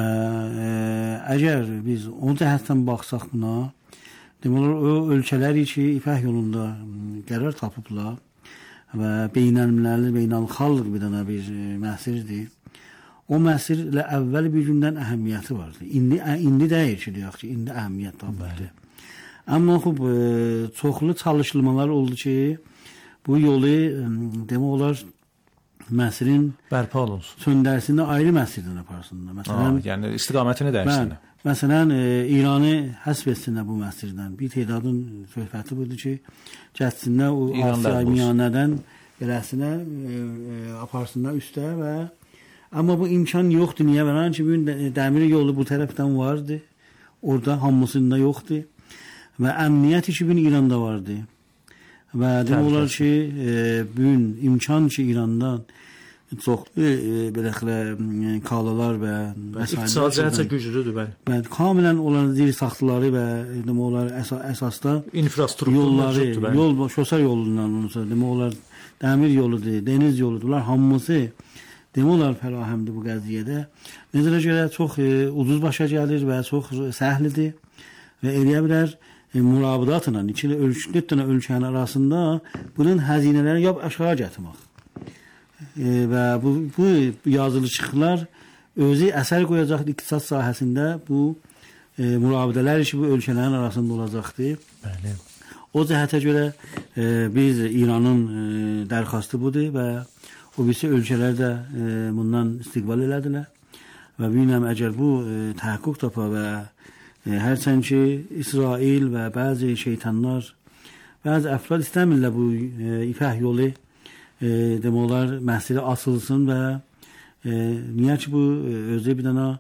əgər biz o cəhətdən baxsaq buna, demək olar o ölkələr ki, ipək yolunda qərar tapıblar və beynəlmiləli, beynəlxalq bir dənə bir məsirdir. O məsirlə əvvəl bir gündən əhəmiyyəti vardı. İndi deyir ki, deyək ki, indi əhəmiyyət tapıbdır. Amma çoxlu çalışmalar oldu ki, bu yolu demək olar məsrin bərpa olunsun. Söndərsində ayrı məsirdən aparsınlar. Məsələn, yəni istiqamətini dəyişsinlər. Məsələn, İranı həsb etsinlər bu məsirdən. Bir tədadın söhbəti budur ki, getsinlər o Asiya miyanədən beləsinə aparsınlar üstə və amma bu imkan yoxdur. Niyə verən ki, bu dəmir yolu bu tərəfdən vardı. Orada hamısında yoxdur. Və əmniyyət işi gün İranda vardı. Və demək olar ki, bugün imkan ki, İrandan çox beləxlə kalalar və iqtisadi cəhətdə güclüdür bəli. Kamilən onların zir saxtaları və demək olar əsasda infrastruktur yolları, yol şosar yolundan demək olar dəmir yoludur, dəniz yoludur. Bunlar hamısı demək olar fərahəmdir bu qəziyyədə. Nəzərə görə çox ucuz başa gəlir və çox səhlidir və eləyə bilər murabıdatla iki dörd ölkənin arasında bunun həzinələrini yap aşağı gətirmək. Və bu yazılışıqlar özü əsər qoyacaq iqtisad sahəsində bu murabidələr ki, bu ölkələrin arasında olacaqdır. Bəli. O cəhətə görə biz İranın dərxastı budur və o birisi ölkələr də bundan istiqbal elədilər. Və bilməm, əgər bu təhəqqüq tapa və hərçənd ki, İsrail və bəzi şeytanlar, bəzi əfrad istəmirlər bu ipək yolu demək olar məsələ açılsın və niyə ki, bu özü bir dənə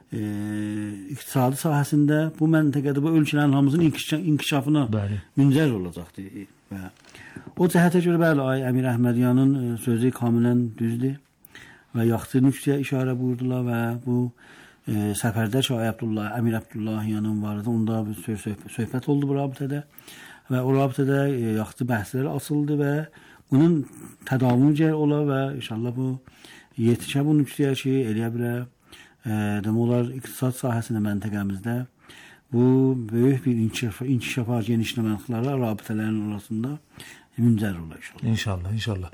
iqtisadi sahəsində bu məntəqədə bu ölkələrin hamısının inkişafına müncər olacaqdır. Və o cəhətə görə bəli, Əmir Əhmədyanın sözü kamilən düzdür və yaxşı nüqtəyə işarə buyurdular və bu səfərdə ki, Əmir Əbdullahyanın vardı, onda bir söhbət oldu bu rabitədə və o rabitədə yaxşı bəhslər açıldı və bunun tədavümü ola və inşallah bu yetişə bu nüqtəyə ki, eləyə bilər demək olar iqtisad sahəsində məntəqəmizdə bu böyük bir inkişafa genişləməklərlə rabitələrin arasında müncər olar inşallah. İnşallah.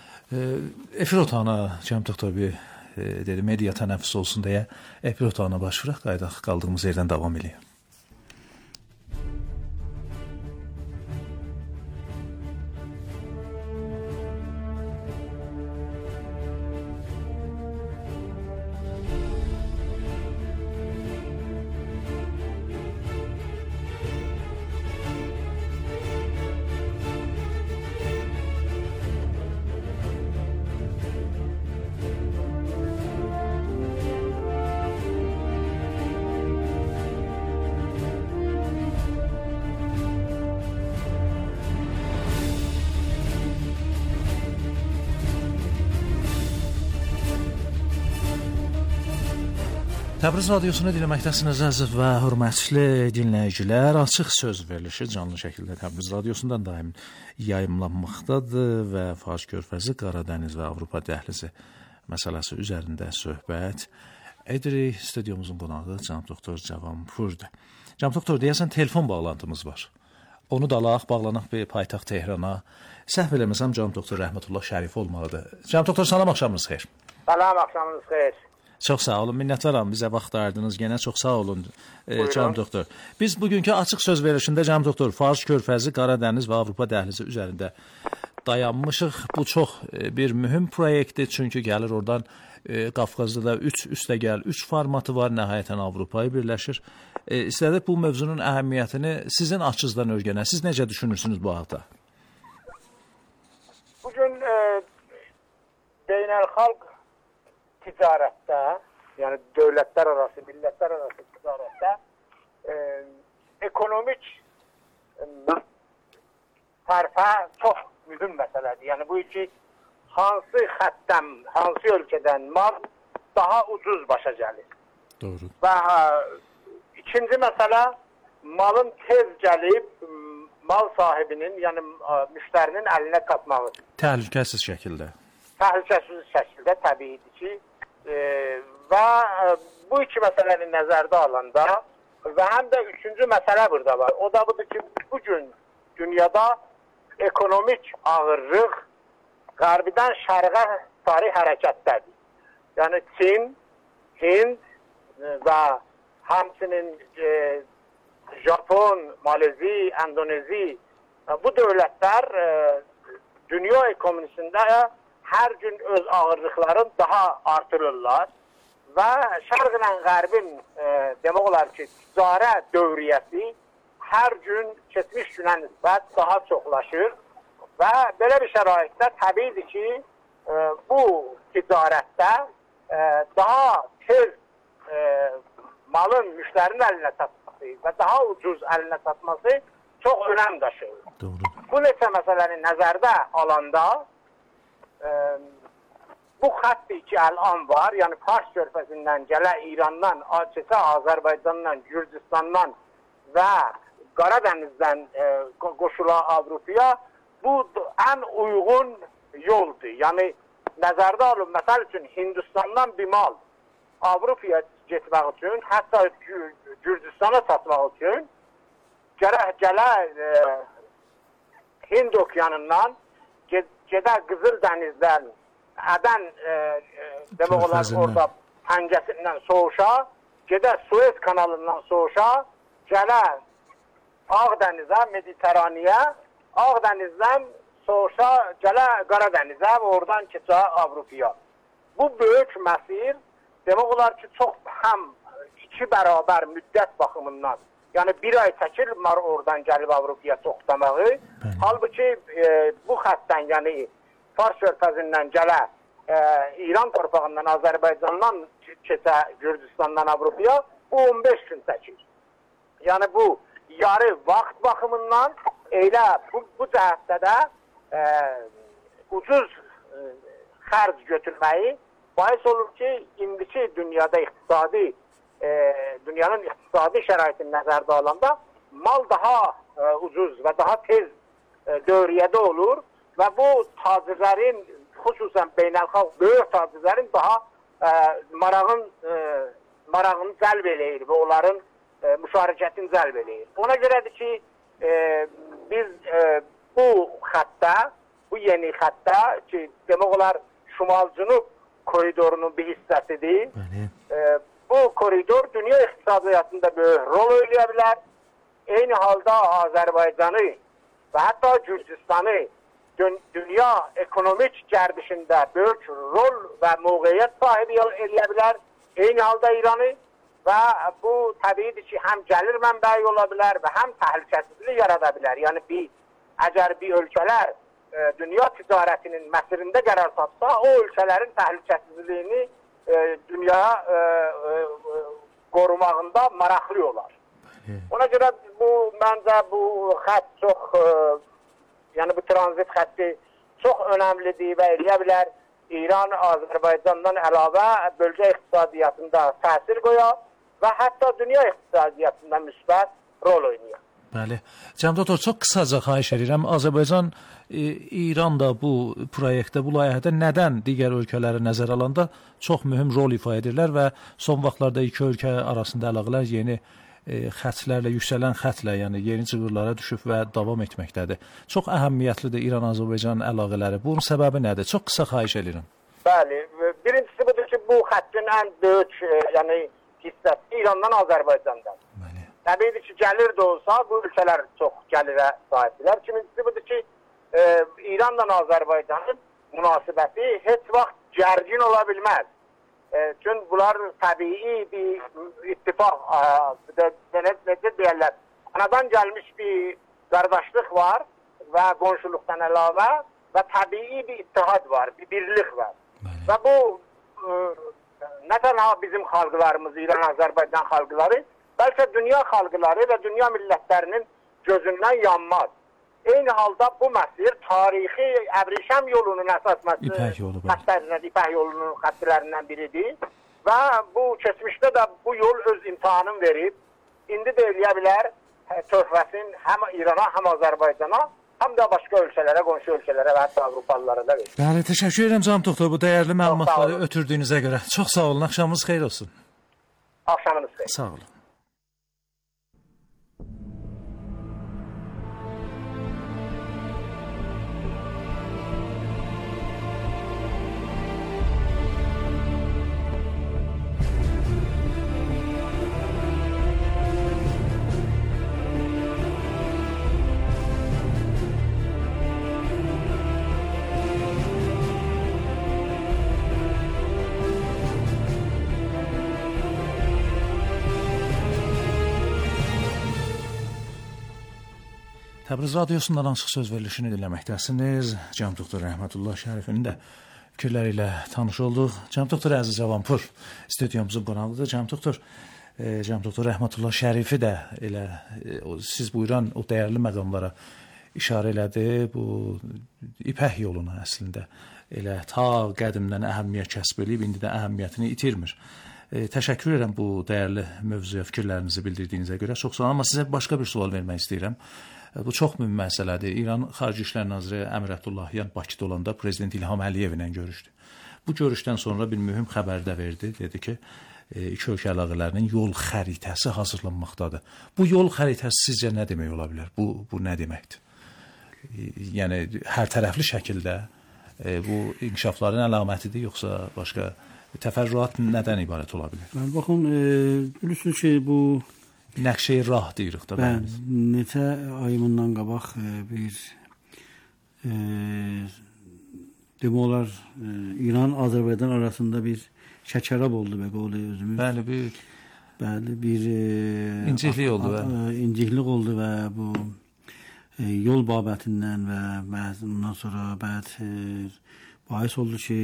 Efir otağına Cənab Doktor bir dedi, media tənəffüs olsun deyə efir otağına başvuraq, qaydaq qaldığımız yerdən davam edək. Təbriz radiosunu dinləməkdəsiniz əziz və hörmətli dinləyicilər. Açıq söz verilişi canlı şəkildə Təbriz radiosundan daim yayımlanmaqdadır və Fars körfəzi, Qaradəniz və Avropa dəhlizi məsələsi üzərində söhbət edirik. Studiomuzun qonağı Cənab Doktor Cavanpurdur. Cənab Doktor, deyəsən telefon bağlantımız var. Onu da alaq, bağlanaq bir paytaxt Tehrana. Səhv eləməsəm Cənab Doktor Rəhmətullah Şərif olmalıdır. Cənab Doktor, salam, axşamınız xeyir. Salam, axşamınız xeyir. Çox sağ olun, minnətdaram bizə vaxt ayırdınız. Yenə çox sağ olun Cənab Doktor. Biz bugünkü açıq söz verilişində Cənab Doktor Fars körfəzi, Qaradəniz və Avropa dəhlizi üzərində dayanmışıq. Bu çox bir mühüm proyektdir, çünki gəlir oradan Qafqazda da 3 formatı var, nəhayətən Avropaya birləşir. İstədik bu mövzunun əhəmiyyətini sizin açınızdan öyrənək. Siz necə düşünürsünüz bu haqda? Bugün beynəlxalq ticarətdə, yəni dövlətlər arası, millətlər arası ticarətdə ekonomik tərəfə çox mühüm məsələdir. Yəni bu iki hansı xəttdən, hansı ölkədən mal daha ucuz başa gəlir. Doğru. Və ikinci məsələ malın tez gəlib mal sahibinin, yəni müştərinin əlinə çatmağı. Təhlükəsiz şəkildə. Təhlükəsiz şəkildə təbiidir ki, və bu iki məsələni nəzərdə alanda və həm də üçüncü məsələ burada var. O da budur ki, bugün dünyada ekonomik ağırlıq Qərbidən şərqə sarı hərəkətdədir. Yəni Çin, Hind və həmçinin Japon, Malezi, Endonezi bu dövlətlər dünya ekonomisində hər gün öz ağırlıqlarını daha artırırlar və şərq ilə qərbin demək olar ki, ticarət dövriyyəsi hər gün keçmiş günə nisbət daha çoxlaşır və belə bir şəraitdə təbiidir ki, bu ticarətdə daha tez malın müştərinin əlinə çatması və daha ucuz əlinə çatması çox önəm daşıyır. Doğru. Bu neçə məsələni nəzərdə alanda bu xətt ki əlan var, yəni Fars körfəzindən gələ İrandan, keçə Azərbaycandan, Gürcüstandan və Qaradənizdən qoşula Avropaya bu ən uyğun yoldur. Yəni nəzərdə alın, məsəl üçün Hindistandan bir mal Avropaya getmək üçün, hətta Gürcüstana satmaq üçün gələ Hind okyanından gedə Qızıl dənizdən Ədən demək olar orada pəncəsindən soğuşa, gedə Suez kanalından soğuşa, gələ Ağdənizə, Mediteraniyə, Ağdənizdən soğuşa, gələ Qaradənizə və oradan keçə Avropaya. Bu böyük məsir demək olar ki, çox həm iki bərabər müddət baxımından, yəni bir ay çəkir oradan gəlib Avropaya çoxdamağı, halbuki bu xəttdən, yəni Fars körfəzindən gələ İran torpağından, Azərbaycandan keçə Gürcüstandan Avropaya bu 15 gün çəkir. Yəni bu yarı vaxt baxımından elə bu cəhətdə də ucuz xərc götürməyi bahis olur ki, indiki dünyada dünyanın iqtisadi şəraitini nəzərdə alanda mal daha ucuz və daha tez dövriyyədə olur və bu tacirlərin, xüsusən beynəlxalq böyük tacirlərin daha marağını cəlb eləyir və onların müşarikətini cəlb eləyir. Ona görədir ki, biz bu xəttə, bu yeni xəttə ki, demək olar Şimal-Cənub koridorunun bir hissəsidir. Bu koridor dünya iqtisadiyyatında böyük rol oynaya bilər. Eyni halda Azərbaycanı və hətta Gürcüstanı dünya ekonomik gərdişində böyük rol və mövqeyiyyət sahibi eləyə bilər. Eyni halda İranı və bu təbiidir ki, həm gəlir mənbəyi ola bilər və həm təhlükəsizlik yarada bilər. Yəni əgər bir ölkələr dünya ticarətinin məsirində qərar tapsa, o ölkələrin təhlükəsizliyini dünyaya qorumağında maraqlı olar. Ona görə məncə bu xətt çox, yəni bu tranzit xətti çox önəmlidir və eləyə bilər İran, Azərbaycandan əlavə bölgə iqtisadiyyatında təsir qoyar və hətta dünya iqtisadiyyatında müsbət rol oynayır. Bəli. Cənab doktor, çox qısaca xahiş edirəm. Azərbaycan, İran da bu proyektdə, bu layihədə nədən digər ölkələri nəzər alanda çox mühüm rol ifa edirlər və son vaxtlarda iki ölkə arasında əlaqələr yeni xətlərlə, yüksələn xətlə, yəni yeni cığırlara düşüb və davam etməkdədir. Çox əhəmiyyətlidir İran-Azərbaycan əlaqələri. Bunun səbəbi nədir? Çox qısa xahiş edirəm. Bəli. Birincisi budur ki, bu xəttin ən böyük hissəsi İrandan Azərbaycandan. Təbiidir ki, gəlir də olsa, bu ölkələr çox gəlirə sahibdirlər. İkincisi budur ki, İranla Azərbaycanın münasibəti heç vaxt gərgin ola bilməz. Çünki bunlar təbii bir ittifaq, necə deyərlər, anadan gəlmiş bir qardaşlıq var və qonşuluqdan əlavə və təbii bir ittihad var, bir birlik var. Və bu, nə tənha bizim xalqlarımız, İran-Azərbaycan xalqları, bəlkə dünya xalqları və dünya millətlərinin gözündən yanmaz. Eyni halda bu məsir tarixi Əbrişəm yolunun əsas xəttlərindən, İpək yolunun xəttlərindən biridir və bu keçmişdə də bu yol öz imtahanını verib. İndi də eləyə bilər töhfəsini həm İrana, həm Azərbaycana, həm də başqa ölkələrə, qonşu ölkələrə və hətta Avropalılara da verir. Bəli, təşəkkür edirəm Cənab doktor bu dəyərli məlumatları ötürdüyünüzə görə. Çox sağ olun, axşamınız xeyir olsun. Axşamınız xeyir. Sağ olun. Təbriz radiosundan açıq söz verilişini dinləməkdəsiniz. Cənab doktor Rəhmətullah Şərifinin də fikirləri ilə tanış olduq. Cənab doktor Əziz Cavanpur studiyamızın qonağıdır. Cənab doktor Rəhmətullah Şərifi də elə siz buyuran o dəyərli məqamlara işarə elədi. Bu İpək yoluna əslində elə ta qədimdən əhəmiyyət kəsb edib, indi də əhəmiyyətini itirmir. Təşəkkür edirəm bu dəyərli mövzuya fikirlərinizi bildirdiyinizə görə. Çox sağ olun, amma sizə başqa bir sual vermək istəyirəm. Bu çox mühüm məsələdir. İran Xarici İşlər Naziri Əmir Əbdullahyan Bakıda olanda Prezident İlham Əliyev ilə görüşdü. Bu görüşdən sonra bir mühüm xəbər də verdi. Dedi ki, iki ölkə əlaqələrinin yol xəritəsi hazırlanmaqdadır. Bu yol xəritəsi sizcə nə demək ola bilər? Bu nə deməkdir? Yəni, hər tərəfli şəkildə bu inkişafların əlamətidir, yoxsa başqa təfərrüat nədən ibarət ola bilər? Baxın, bilirsiniz ki, bu Nəqşəyi rah deyirik da. Neçə ay bundan qabaq bir demək olar İran Azərbaycan arasında bir şəkərab oldu be qolu özümüz. Bəli, bir inciklik oldu inciklik oldu və bu yol babətindən və ondan sonra bahis oldu ki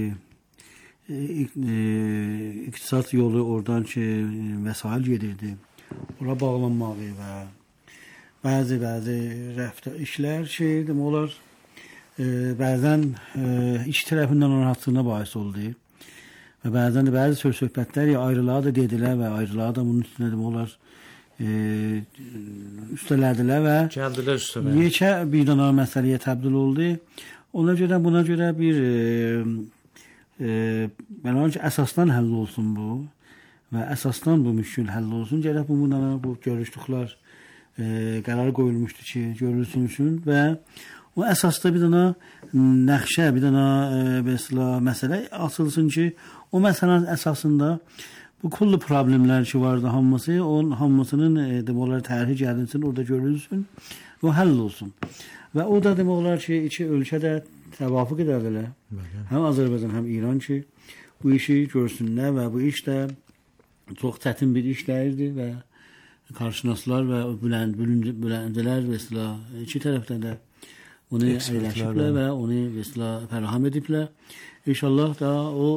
iqtisad yolu oradan ki vəsail gedirdi. Ora bağlanmağı və bəzi rəftar işlər demək olar bəzən iki tərəfindən narahatlığına bahis oldu və bəzən də bəzi söhbətlər ayrılığa da dedilər və ayrılığa da bunun üstünə demək olar üstələdilər və gəldilər üstünə. Yekə bir dana məsələyə təbdil oldu. Ona görə bir məncə əsasdan həll olsun bu. Və əsasdan bu müşkül həll olsun. Gərək bu görüşdüklər qərar qoyulmuşdu ki, görülsün üçün və o əsasda bir dana nəqşə, bir dana məsələ açılsın ki, o məsələnin əsasında bu kullu problemlər ki vardı hamısı, onun hamısının demək olar tərhi gəlinsin, orada görülsün və həll olsun. Və o da demək olar ki, iki ölkə də təvafuq edədilər. Həm Azərbaycan, həm İran ki, bu işi görsünlər və bu iş də çox çətin bir işlərdir və qarşınaşlar və büləndilər və iki tərəfdən də onu əyləşiblər və onu fəraham ediblər. İnşallah da o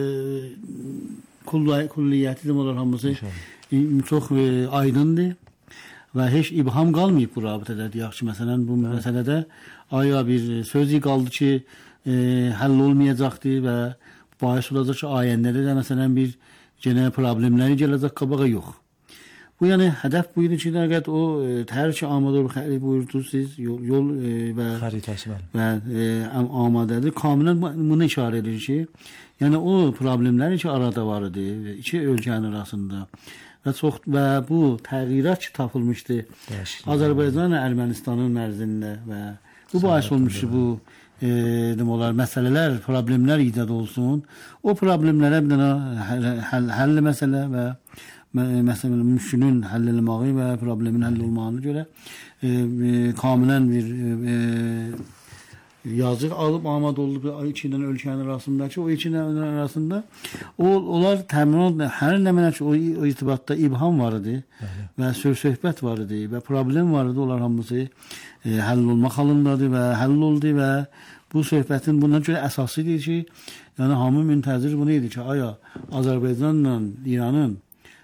kulliyyəti demək olar hamısı çox aydındır və heç ibham qalmayıb bu rabitədə. Deyək ki, məsələn, bu məsələdə aya bir söz qaldı ki, həll olmayacaqdır və bahis olacaq ki, ayəndədə də məsələn bir genel problemləri gələcək qabağa yox. Bu yəni hədəf buydu ki, nəqət o hər şey amadə buyurdunuz siz yol və xəritəsi və amadədir. Kamilən bunu işarə edir ki, yəni o problemlər ki arada var idi iki ölkənin arasında və bu təğyirat ki tapılmışdı Azərbaycan və Ermənistanın mərzində və bu bahis olmuşdu bu demək olar məsələlər, problemlər icad olsun. O problemlərə bir dənə həll məsələ və məsələn müşkülün həll edilməyi və problemin həll olmağına görə kamilən bir yazıq alıb amad olub iki dənə ölkənin arasındakı o iki dənə arasında onlar təminat hər nə mənə ki o irtibatda ibham var idi və söhbət var idi və problem var idi, onlar hamısı həll olmaq halındadır və həll oldu və bu söhbətin bundan görə əsası idi ki, yəni hamı müntəzir bunu idi ki, aya Azərbaycanla İranın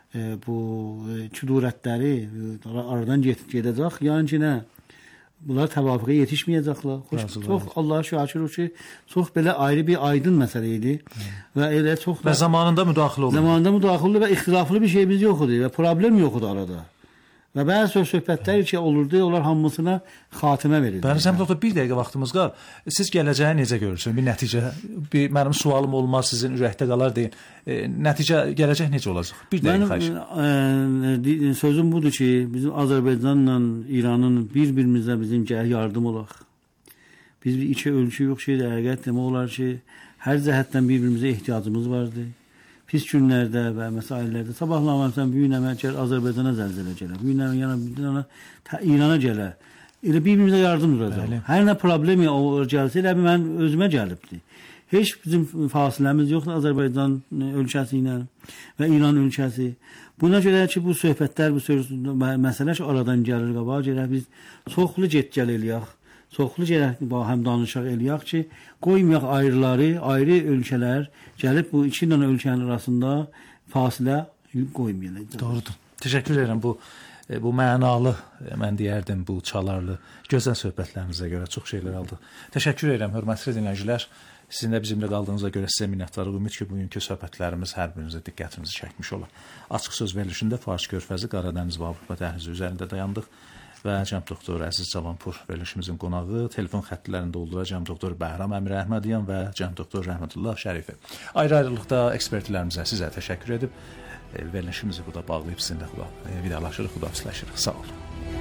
bu küdurətləri aradan gedəcək, yəni ki, nə? Bunlar təvafüqə yetişməyəcəklər. Çox Allah'a şükür ki, çox belə ayrı bir aydın məsələ idi və elə çox və zamanında müdaxilə oldu. Zamanında müdaxilə oldu və ixtilaflı bir şeyimiz yox idi və problem yox idi arada. Və bəzi söhbətlər ki olurdu, onlar hamısına xatimə verildi. Bəli, doktor, bir dəqiqə vaxtımız var. Siz gələcəyi necə görürsünüz? Bir nəticə, mənim sualım olmaz, sizin ürəkdə qalar deyin. Nəticə, gələcək necə olacaq? Bir dəqiqə xahiş. Mənim sözüm budur ki, bizim Azərbaycanla İranın bir-birimizə bizim yardım olaq. Biz bir iki ölçü yox şeydir, həqiqət demək olar ki, hər cəhətdən bir-birimizə ehtiyacımız vardı. Pis günlərdə və məsailərdə sabahlamamsan bu gün əməlkar Azərbaycana zəlzələ gələr. Bu gün yana İrana gələr. Elə bir-birimizə yardım duracaq. Hər nə problemi gəlsə elə mən özümə gəlibdi. Heç bizim fasiləmiz yoxdur Azərbaycan ölkəsi ilə və İran ölkəsi. Buna görə ki bu söhbətlər, bu məsələlər aradan gəlir qabağa gəlir. Biz çoxlu get-gəl eləyək. Çoxlu gərək həm danışaq eləyək ki, qoymayaq ayrıları, ayrı ölkələr gəlib bu iki dənə ölkənin arasında fasilə qoymayaq. Doğrudur. Təşəkkür edirəm bu mənalı, mən deyərdim, bu çalarlı, gözəl söhbətlərinizə görə çox şeylər aldıq. Təşəkkür edirəm, hörmətli dinləyicilər. Sizin də bizimlə qaldığınıza görə sizə minnətdarıq. Ümid ki, bugünkü söhbətlərimiz hər birinizə diqqətinizi çəkmiş olar. Açıq söz verilişində Fars körfəzi, Qaradəniz və Avropa dəhlizi üzərində dayandıq. Və cənab doktor Əziz Cavanpur verilişimizin qonağı, telefon xəttlərində olduğu cənab doktor Bəhram Əmir Əhmədyan və cənab doktor Rəhmətullah Şərifi. Ayrı-ayrılıqda ekspertlərimizə sizə təşəkkür edib verilişimizi burada bağlayıb sizinlə vidalaşırıq, xudafisləşirik. Sağ olun.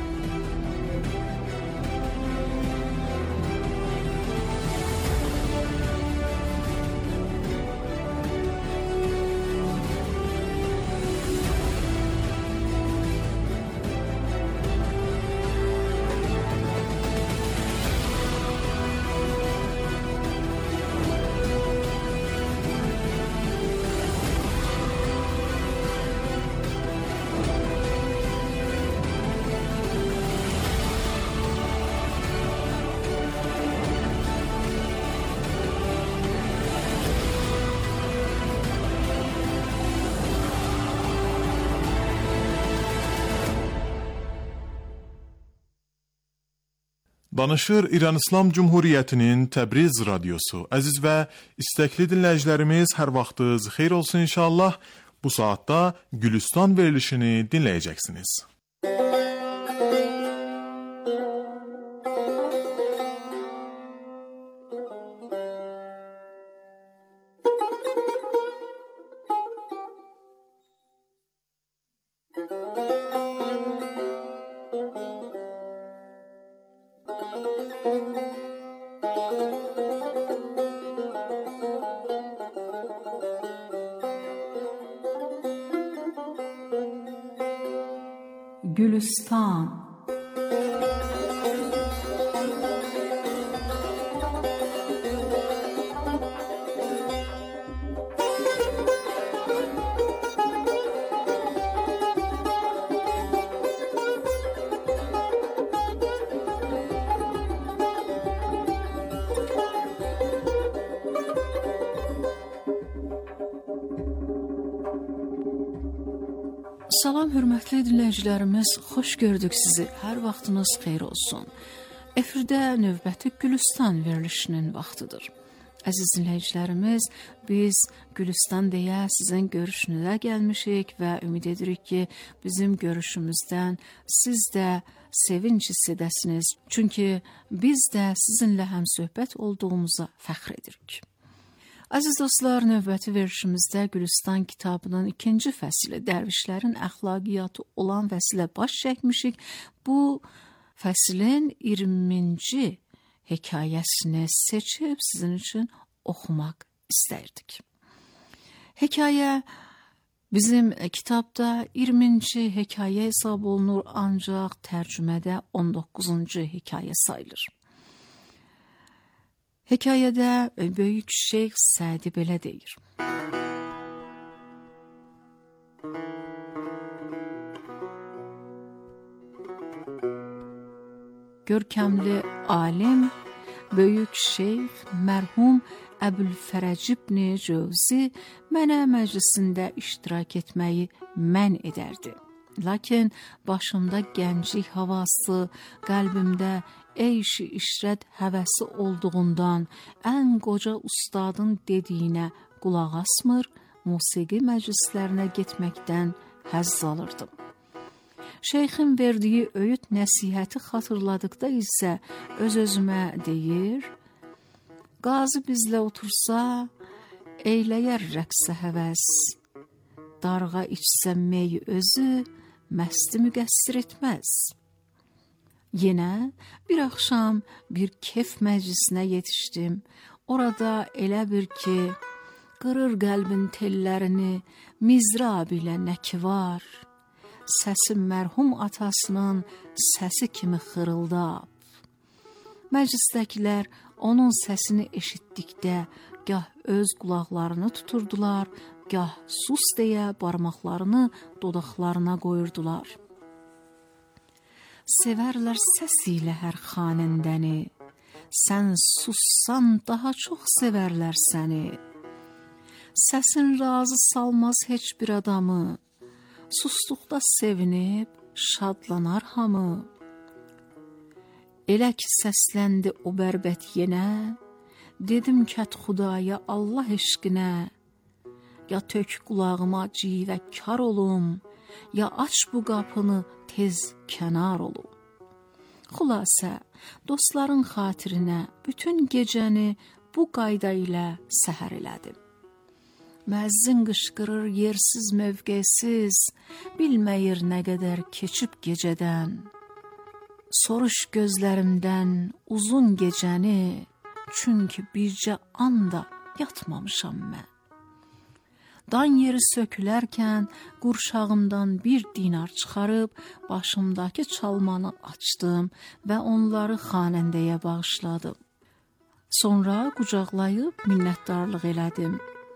Danışır İran İslam Cumhuriyyətinin Təbriz radiosu. Əziz və istəkli dinləyicilərimiz, hər vaxtınız xeyir olsun inşallah. Bu saatda Gülüstan verilişini dinləyəcəksiniz. Gülüstan. Salam hörmətli dinləyicilərimiz, xoş gördük sizi. Hər vaxtınız xeyir olsun. Efirdə növbəti Gülüstan verilişinin vaxtıdır. Əziz dinləyicilərimiz, biz Gülüstan deyə sizin görüşünüzə gəlmişik və ümid edirik ki, bizim görüşümüzdən siz də sevinç hiss edəsiniz. Çünki biz də sizinlə həmsöhbət olduğumuza fəxr edirik. Əziz dostlar, növbəti verilişimizdə Gülüstan kitabının 2-ci fəsli Dərvişlərin əxlaqiyyatı olan fəsilə baş çəkmişik. Bu fəslin 20-ci hekayəsini seçib sizin üçün oxumaq istərdik. Hekayə bizim kitabda 20-ci hekayə hesab olunur, ancaq tərcümədə 19-cu hekayə sayılır. Hekayədə böyük şeyx Sədi belə deyir. Görkəmli alim, böyük şeyx, mərhum Əbülfərəc ibn Cövzi mənə məclisində iştirak etməyi mən edərdi. Lakin başımda gənclik havası, qəlbimdə eyş-i işrət həvəsi olduğundan ən qoca ustadın dediyinə qulaq asmır, musiqi məclislərinə getməkdən həzz alırdım. Şeyxin verdiyi öyüd nəsihəti xatırladıqda isə öz-özümə deyir, qazı bizlə otursa, eyləyər rəqsə həvəs, darğa içsə mey özü, məsti müqəssir etməz. Yenə bir axşam bir kef məclisinə yetişdim. Orada elə bir ki, qırır qəlbin tellərini, mizrab ilə nəki var. Səsim mərhum atasının səsi kimi xırıldab. Məclisdəkilər onun səsini eşitdikdə gah öz qulaqlarını tuturdular, gah sus deyə barmaqlarını dodaqlarına qoyurdular. Sevərlər səs ilə hər xanəndəni, sən sussan daha çox sevərlər səni. Səsin razı salmaz heç bir adamı, susduqda sevinib şadlanar hamı. Elə ki səsləndi o bərbət yenə, dedim kət xudaya Allah eşqinə, ya tök qulağıma civə kar olum, ya aç bu qapını tez kənar olum. Xülasə, dostların xatirinə bütün gecəni bu qayda ilə səhər elədim. Müəzzin qışqırır yersiz mövqesiz, bilməyir nə qədər keçib gecədən. Soruş gözlərimdən uzun gecəni, çünki bircə anda yatmamışam mən. Dan yeri sökülərkən qurşağımdan bir dinar çıxarıb başımdakı çalmanı açdım və onları xanəndəyə bağışladım. Sonra qucaqlayıb minnətdarlıq elədim.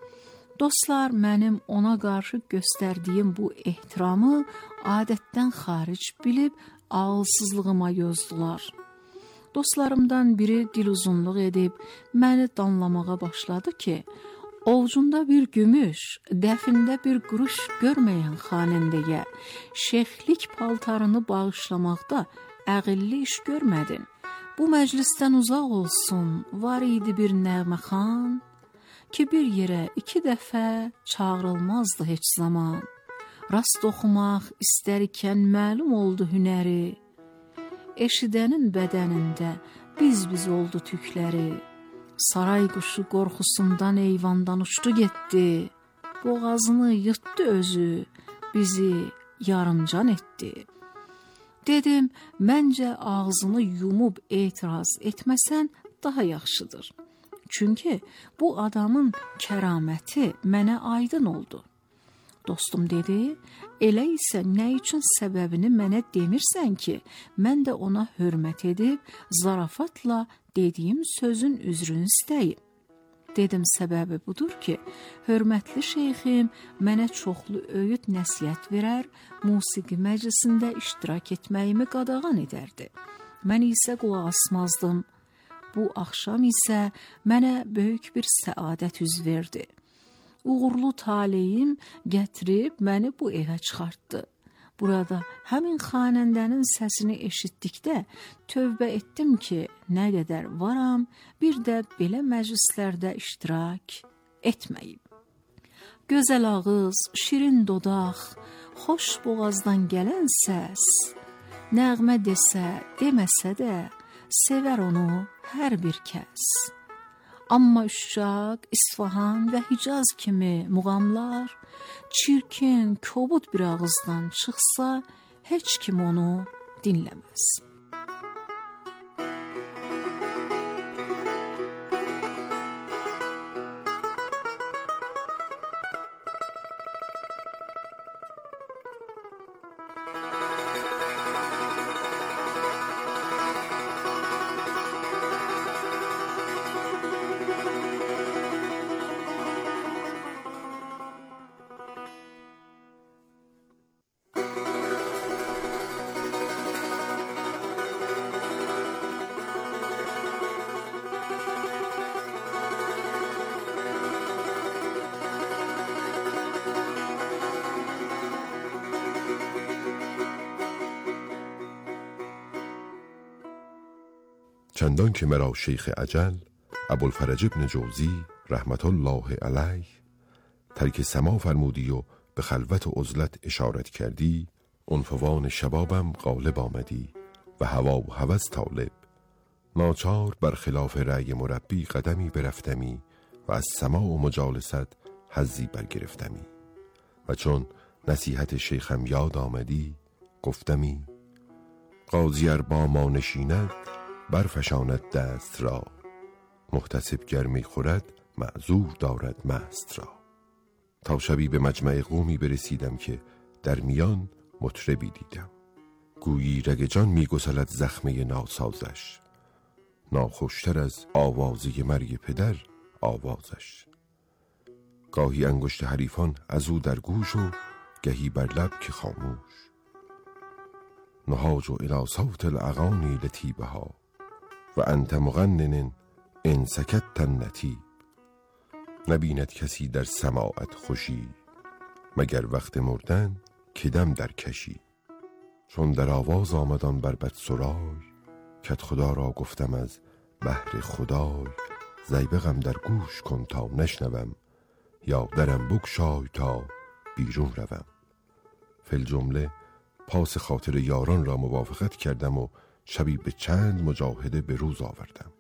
Dostlar mənim ona qarşı göstərdiyim bu ehtiramı adətdən xaric bilib ağılsızlığıma yozdular. Dostlarımdan biri dil uzunluq edib məni danlamağa başladı ki, ovcunda bir gümüş, dəfində bir quruş görməyən xanəndəyə şeyxlik paltarını bağışlamaqda əqilli iş görmədin. Bu məclisdən uzaq olsun, var idi bir nəğməxan, ki bir yerə 2 dəfə çağırılmazdı heç zaman. Rast oxumaq istərkən məlum oldu hünəri, eşidənin bədənində biz oldu tükləri. Saray quşu qorxusundan eyvandan uçdu getdi, boğazını yırtdı özü, bizi yarımcan etdi. Dedim, məncə ağzını yumub etiraz etməsən daha yaxşıdır. Çünki bu adamın kəraməti mənə aydın oldu. Dostum dedi, elə isə nə üçün səbəbini mənə demirsən ki, mən də ona hörmət edib, zarafatla dediyim sözün üzrünü istəyim. Dedim, səbəbi budur ki, hörmətli şeyxim mənə çoxlu öyüd nəsihət verər, musiqi məclisində iştirak etməyimi qadağan edərdi. Mən isə qulaq asmazdım. Bu axşam isə mənə böyük bir səadət üz verdi. Uğurlu taleyim gətirib məni bu evə çıxartdı. Burada həmin xanəndənin səsini eşitdikdə tövbə etdim ki, nə qədər varam, bir də belə məclislərdə iştirak etməyim. Gözəl ağız, şirin dodaq, xoş boğazdan gələn səs, nəğmə desə, deməsə də, sevər onu hər bir kəs. Amma Üşşaq, İsfahan və Hicaz kimi muğamlar çirkin, kobud bir ağızdan çıxsa, heç kim onu dinləməz. چندان که مرا شیخ اجل ابوالفرج ابن جوزی رحمت الله علیه ترک سما فرمودی و به خلوت و عزلت اشارت کردی، عنفوان شبابم غالب آمدی و هوا و هوس طالب. ناچار برخلاف رأی مربی قدمی برفتمی و از سما و مجالست حظی برگرفتمی و چون نصیحت شیخم یاد آمدی گفتمی قاضی ار با ما نشیند برفشاند دست را، محتسب گرمی خورد معذور دارد مست را. تا شبی به مجمع قومی برسیدم که در میان مطربی دیدم، گویی رگ جان میگسلد زخمه ناسازش، ناخوشتر از آوازه مرگ پدر آوازش. گاهی انگشت حریفان از او در گوش و گهی بر لب که خاموش. نهاج و الی صوت الاغانی لطیبها و انت مغنن ان سکت النتیب. نبیند کسی در سماعت خوشی مگر وقت مردن که دم در کشی. چون در آواز آمدان بر بد سرای، کت خدا را گفتم از بهر خدای. زیبقم در گوش کن تا نشنوم، یا درم بگشای تا بیرون روم. فی جمله پاس خاطر یاران را موافقت کردم و شبی به چند مجاهده به روز آوردم.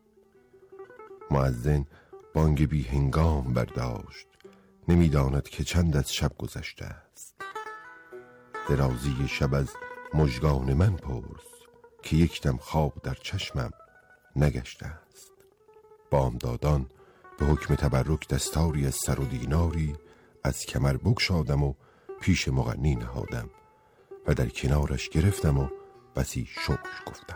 مؤذن بانگ بی هنگام برداشت، نمیداند که چند از شب گذشته است. درازی شب از مژگان من پرس، که یک دم خواب در چشمم نگشته است. بامدادان به حکم تبرک دستاری از سر و دیناری از کمر بگشادم و پیش مغنی نهادم و در کنارش گرفتم و بسی شکر گفتم.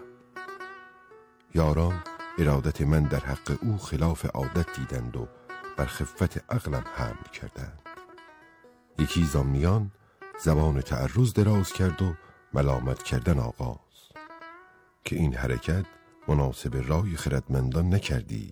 یاران ارادت من در حق او خلاف عادت دیدند و بر خفت عقلم حمل کردند. یکی زامنیان زبان تعرض دراز کرد و ملامت کردن آغاز که این حرکت مناسب رای خردمندان نکردی.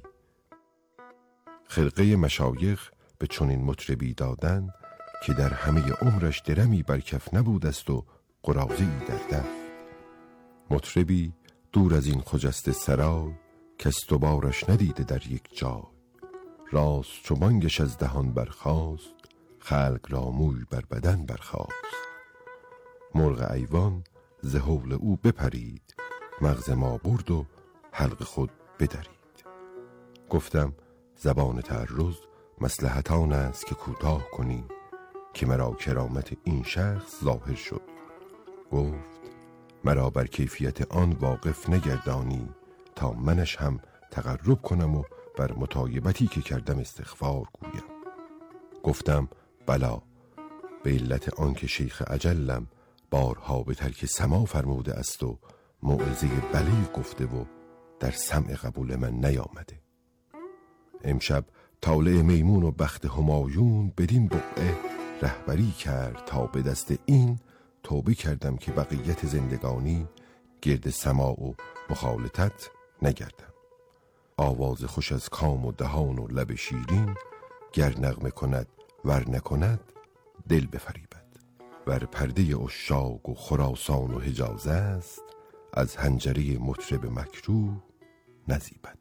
خرقه مشایخ به چنین مطربی دادن که در همه عمرش درمی بر کف نبود است و قراضه‌ای در دف. مطربی دور از این خجسته سرای، کس دوبارش ندیده در یک جای. راست چو بانگش از دهان برخاست، خلق را موی بر بدن برخاست. مرغ ایوان ز هول او بپرید، مغز ما برد و حلق خود بدرید. گفتم زبان تعرض مصلحت آن است که کوتاه کنی، که مرا کرامت این شخص ظاهر شد. گفت مرا بر کیفیت آن واقف نگردانی، تا منش هم تقرب کنم و بر مطایبتی که کردم استغفار گویم. گفتم بلا، به علت آن که شیخ اجلم بارها به ترک سما فرموده است و موعظه بلیغ گفته و در سمع قبول من نیامده. امشب طالع میمون و بخت همایون بدین بقعه رهبری کرد، تا به دست این توبه کردم که بقیت زندگانی گرد سماع و مخالطت نگردم. آواز خوش از کام و دهان و لب شیرین، گر نغمه کند ور نکند دل بفریبد. ور پرده عشاق و خراسان و حجاز است، از حنجره مطرب مکروه نزیبد.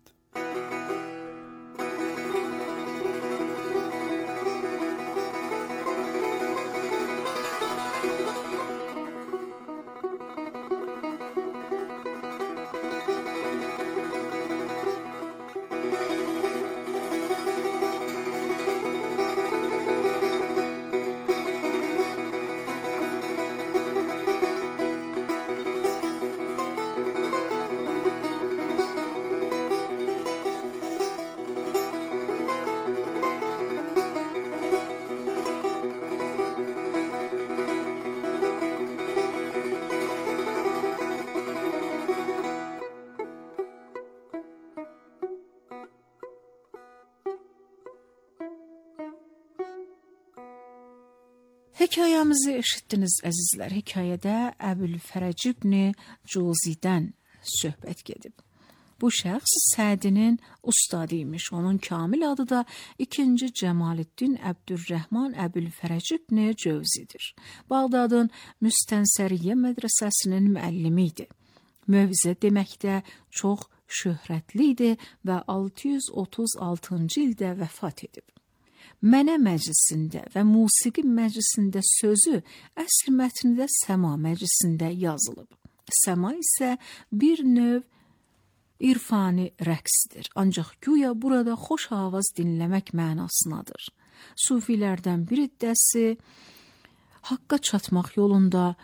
Hekayemizi eşitdiniz əzizlər. Hekayədə Əbülfərəc ibn Cuzidən söhbət gedib. Bu şəxs Sədinin ustadıymış. Onun kamil adı da 2. Cəmaləddin Əbdürrəhman Əbülfərəc ibn Cövzidir. Bağdadın Müstənsəriyyə mədrəsəsinin müəllimi idi. Mövizə deməkdə çox şöhrətli idi və 636-cı ildə vəfat edib. Mənə məclisində və musiqi məclisində sözü əsr mətnində səma məclisində yazılıb. Səma isə bir növ irfani rəqsdir. Ancaq güya burada xoş avaz dinləmək mənasındadır. Sufilərdən bir iddəsi haqqa çatmaq yolunda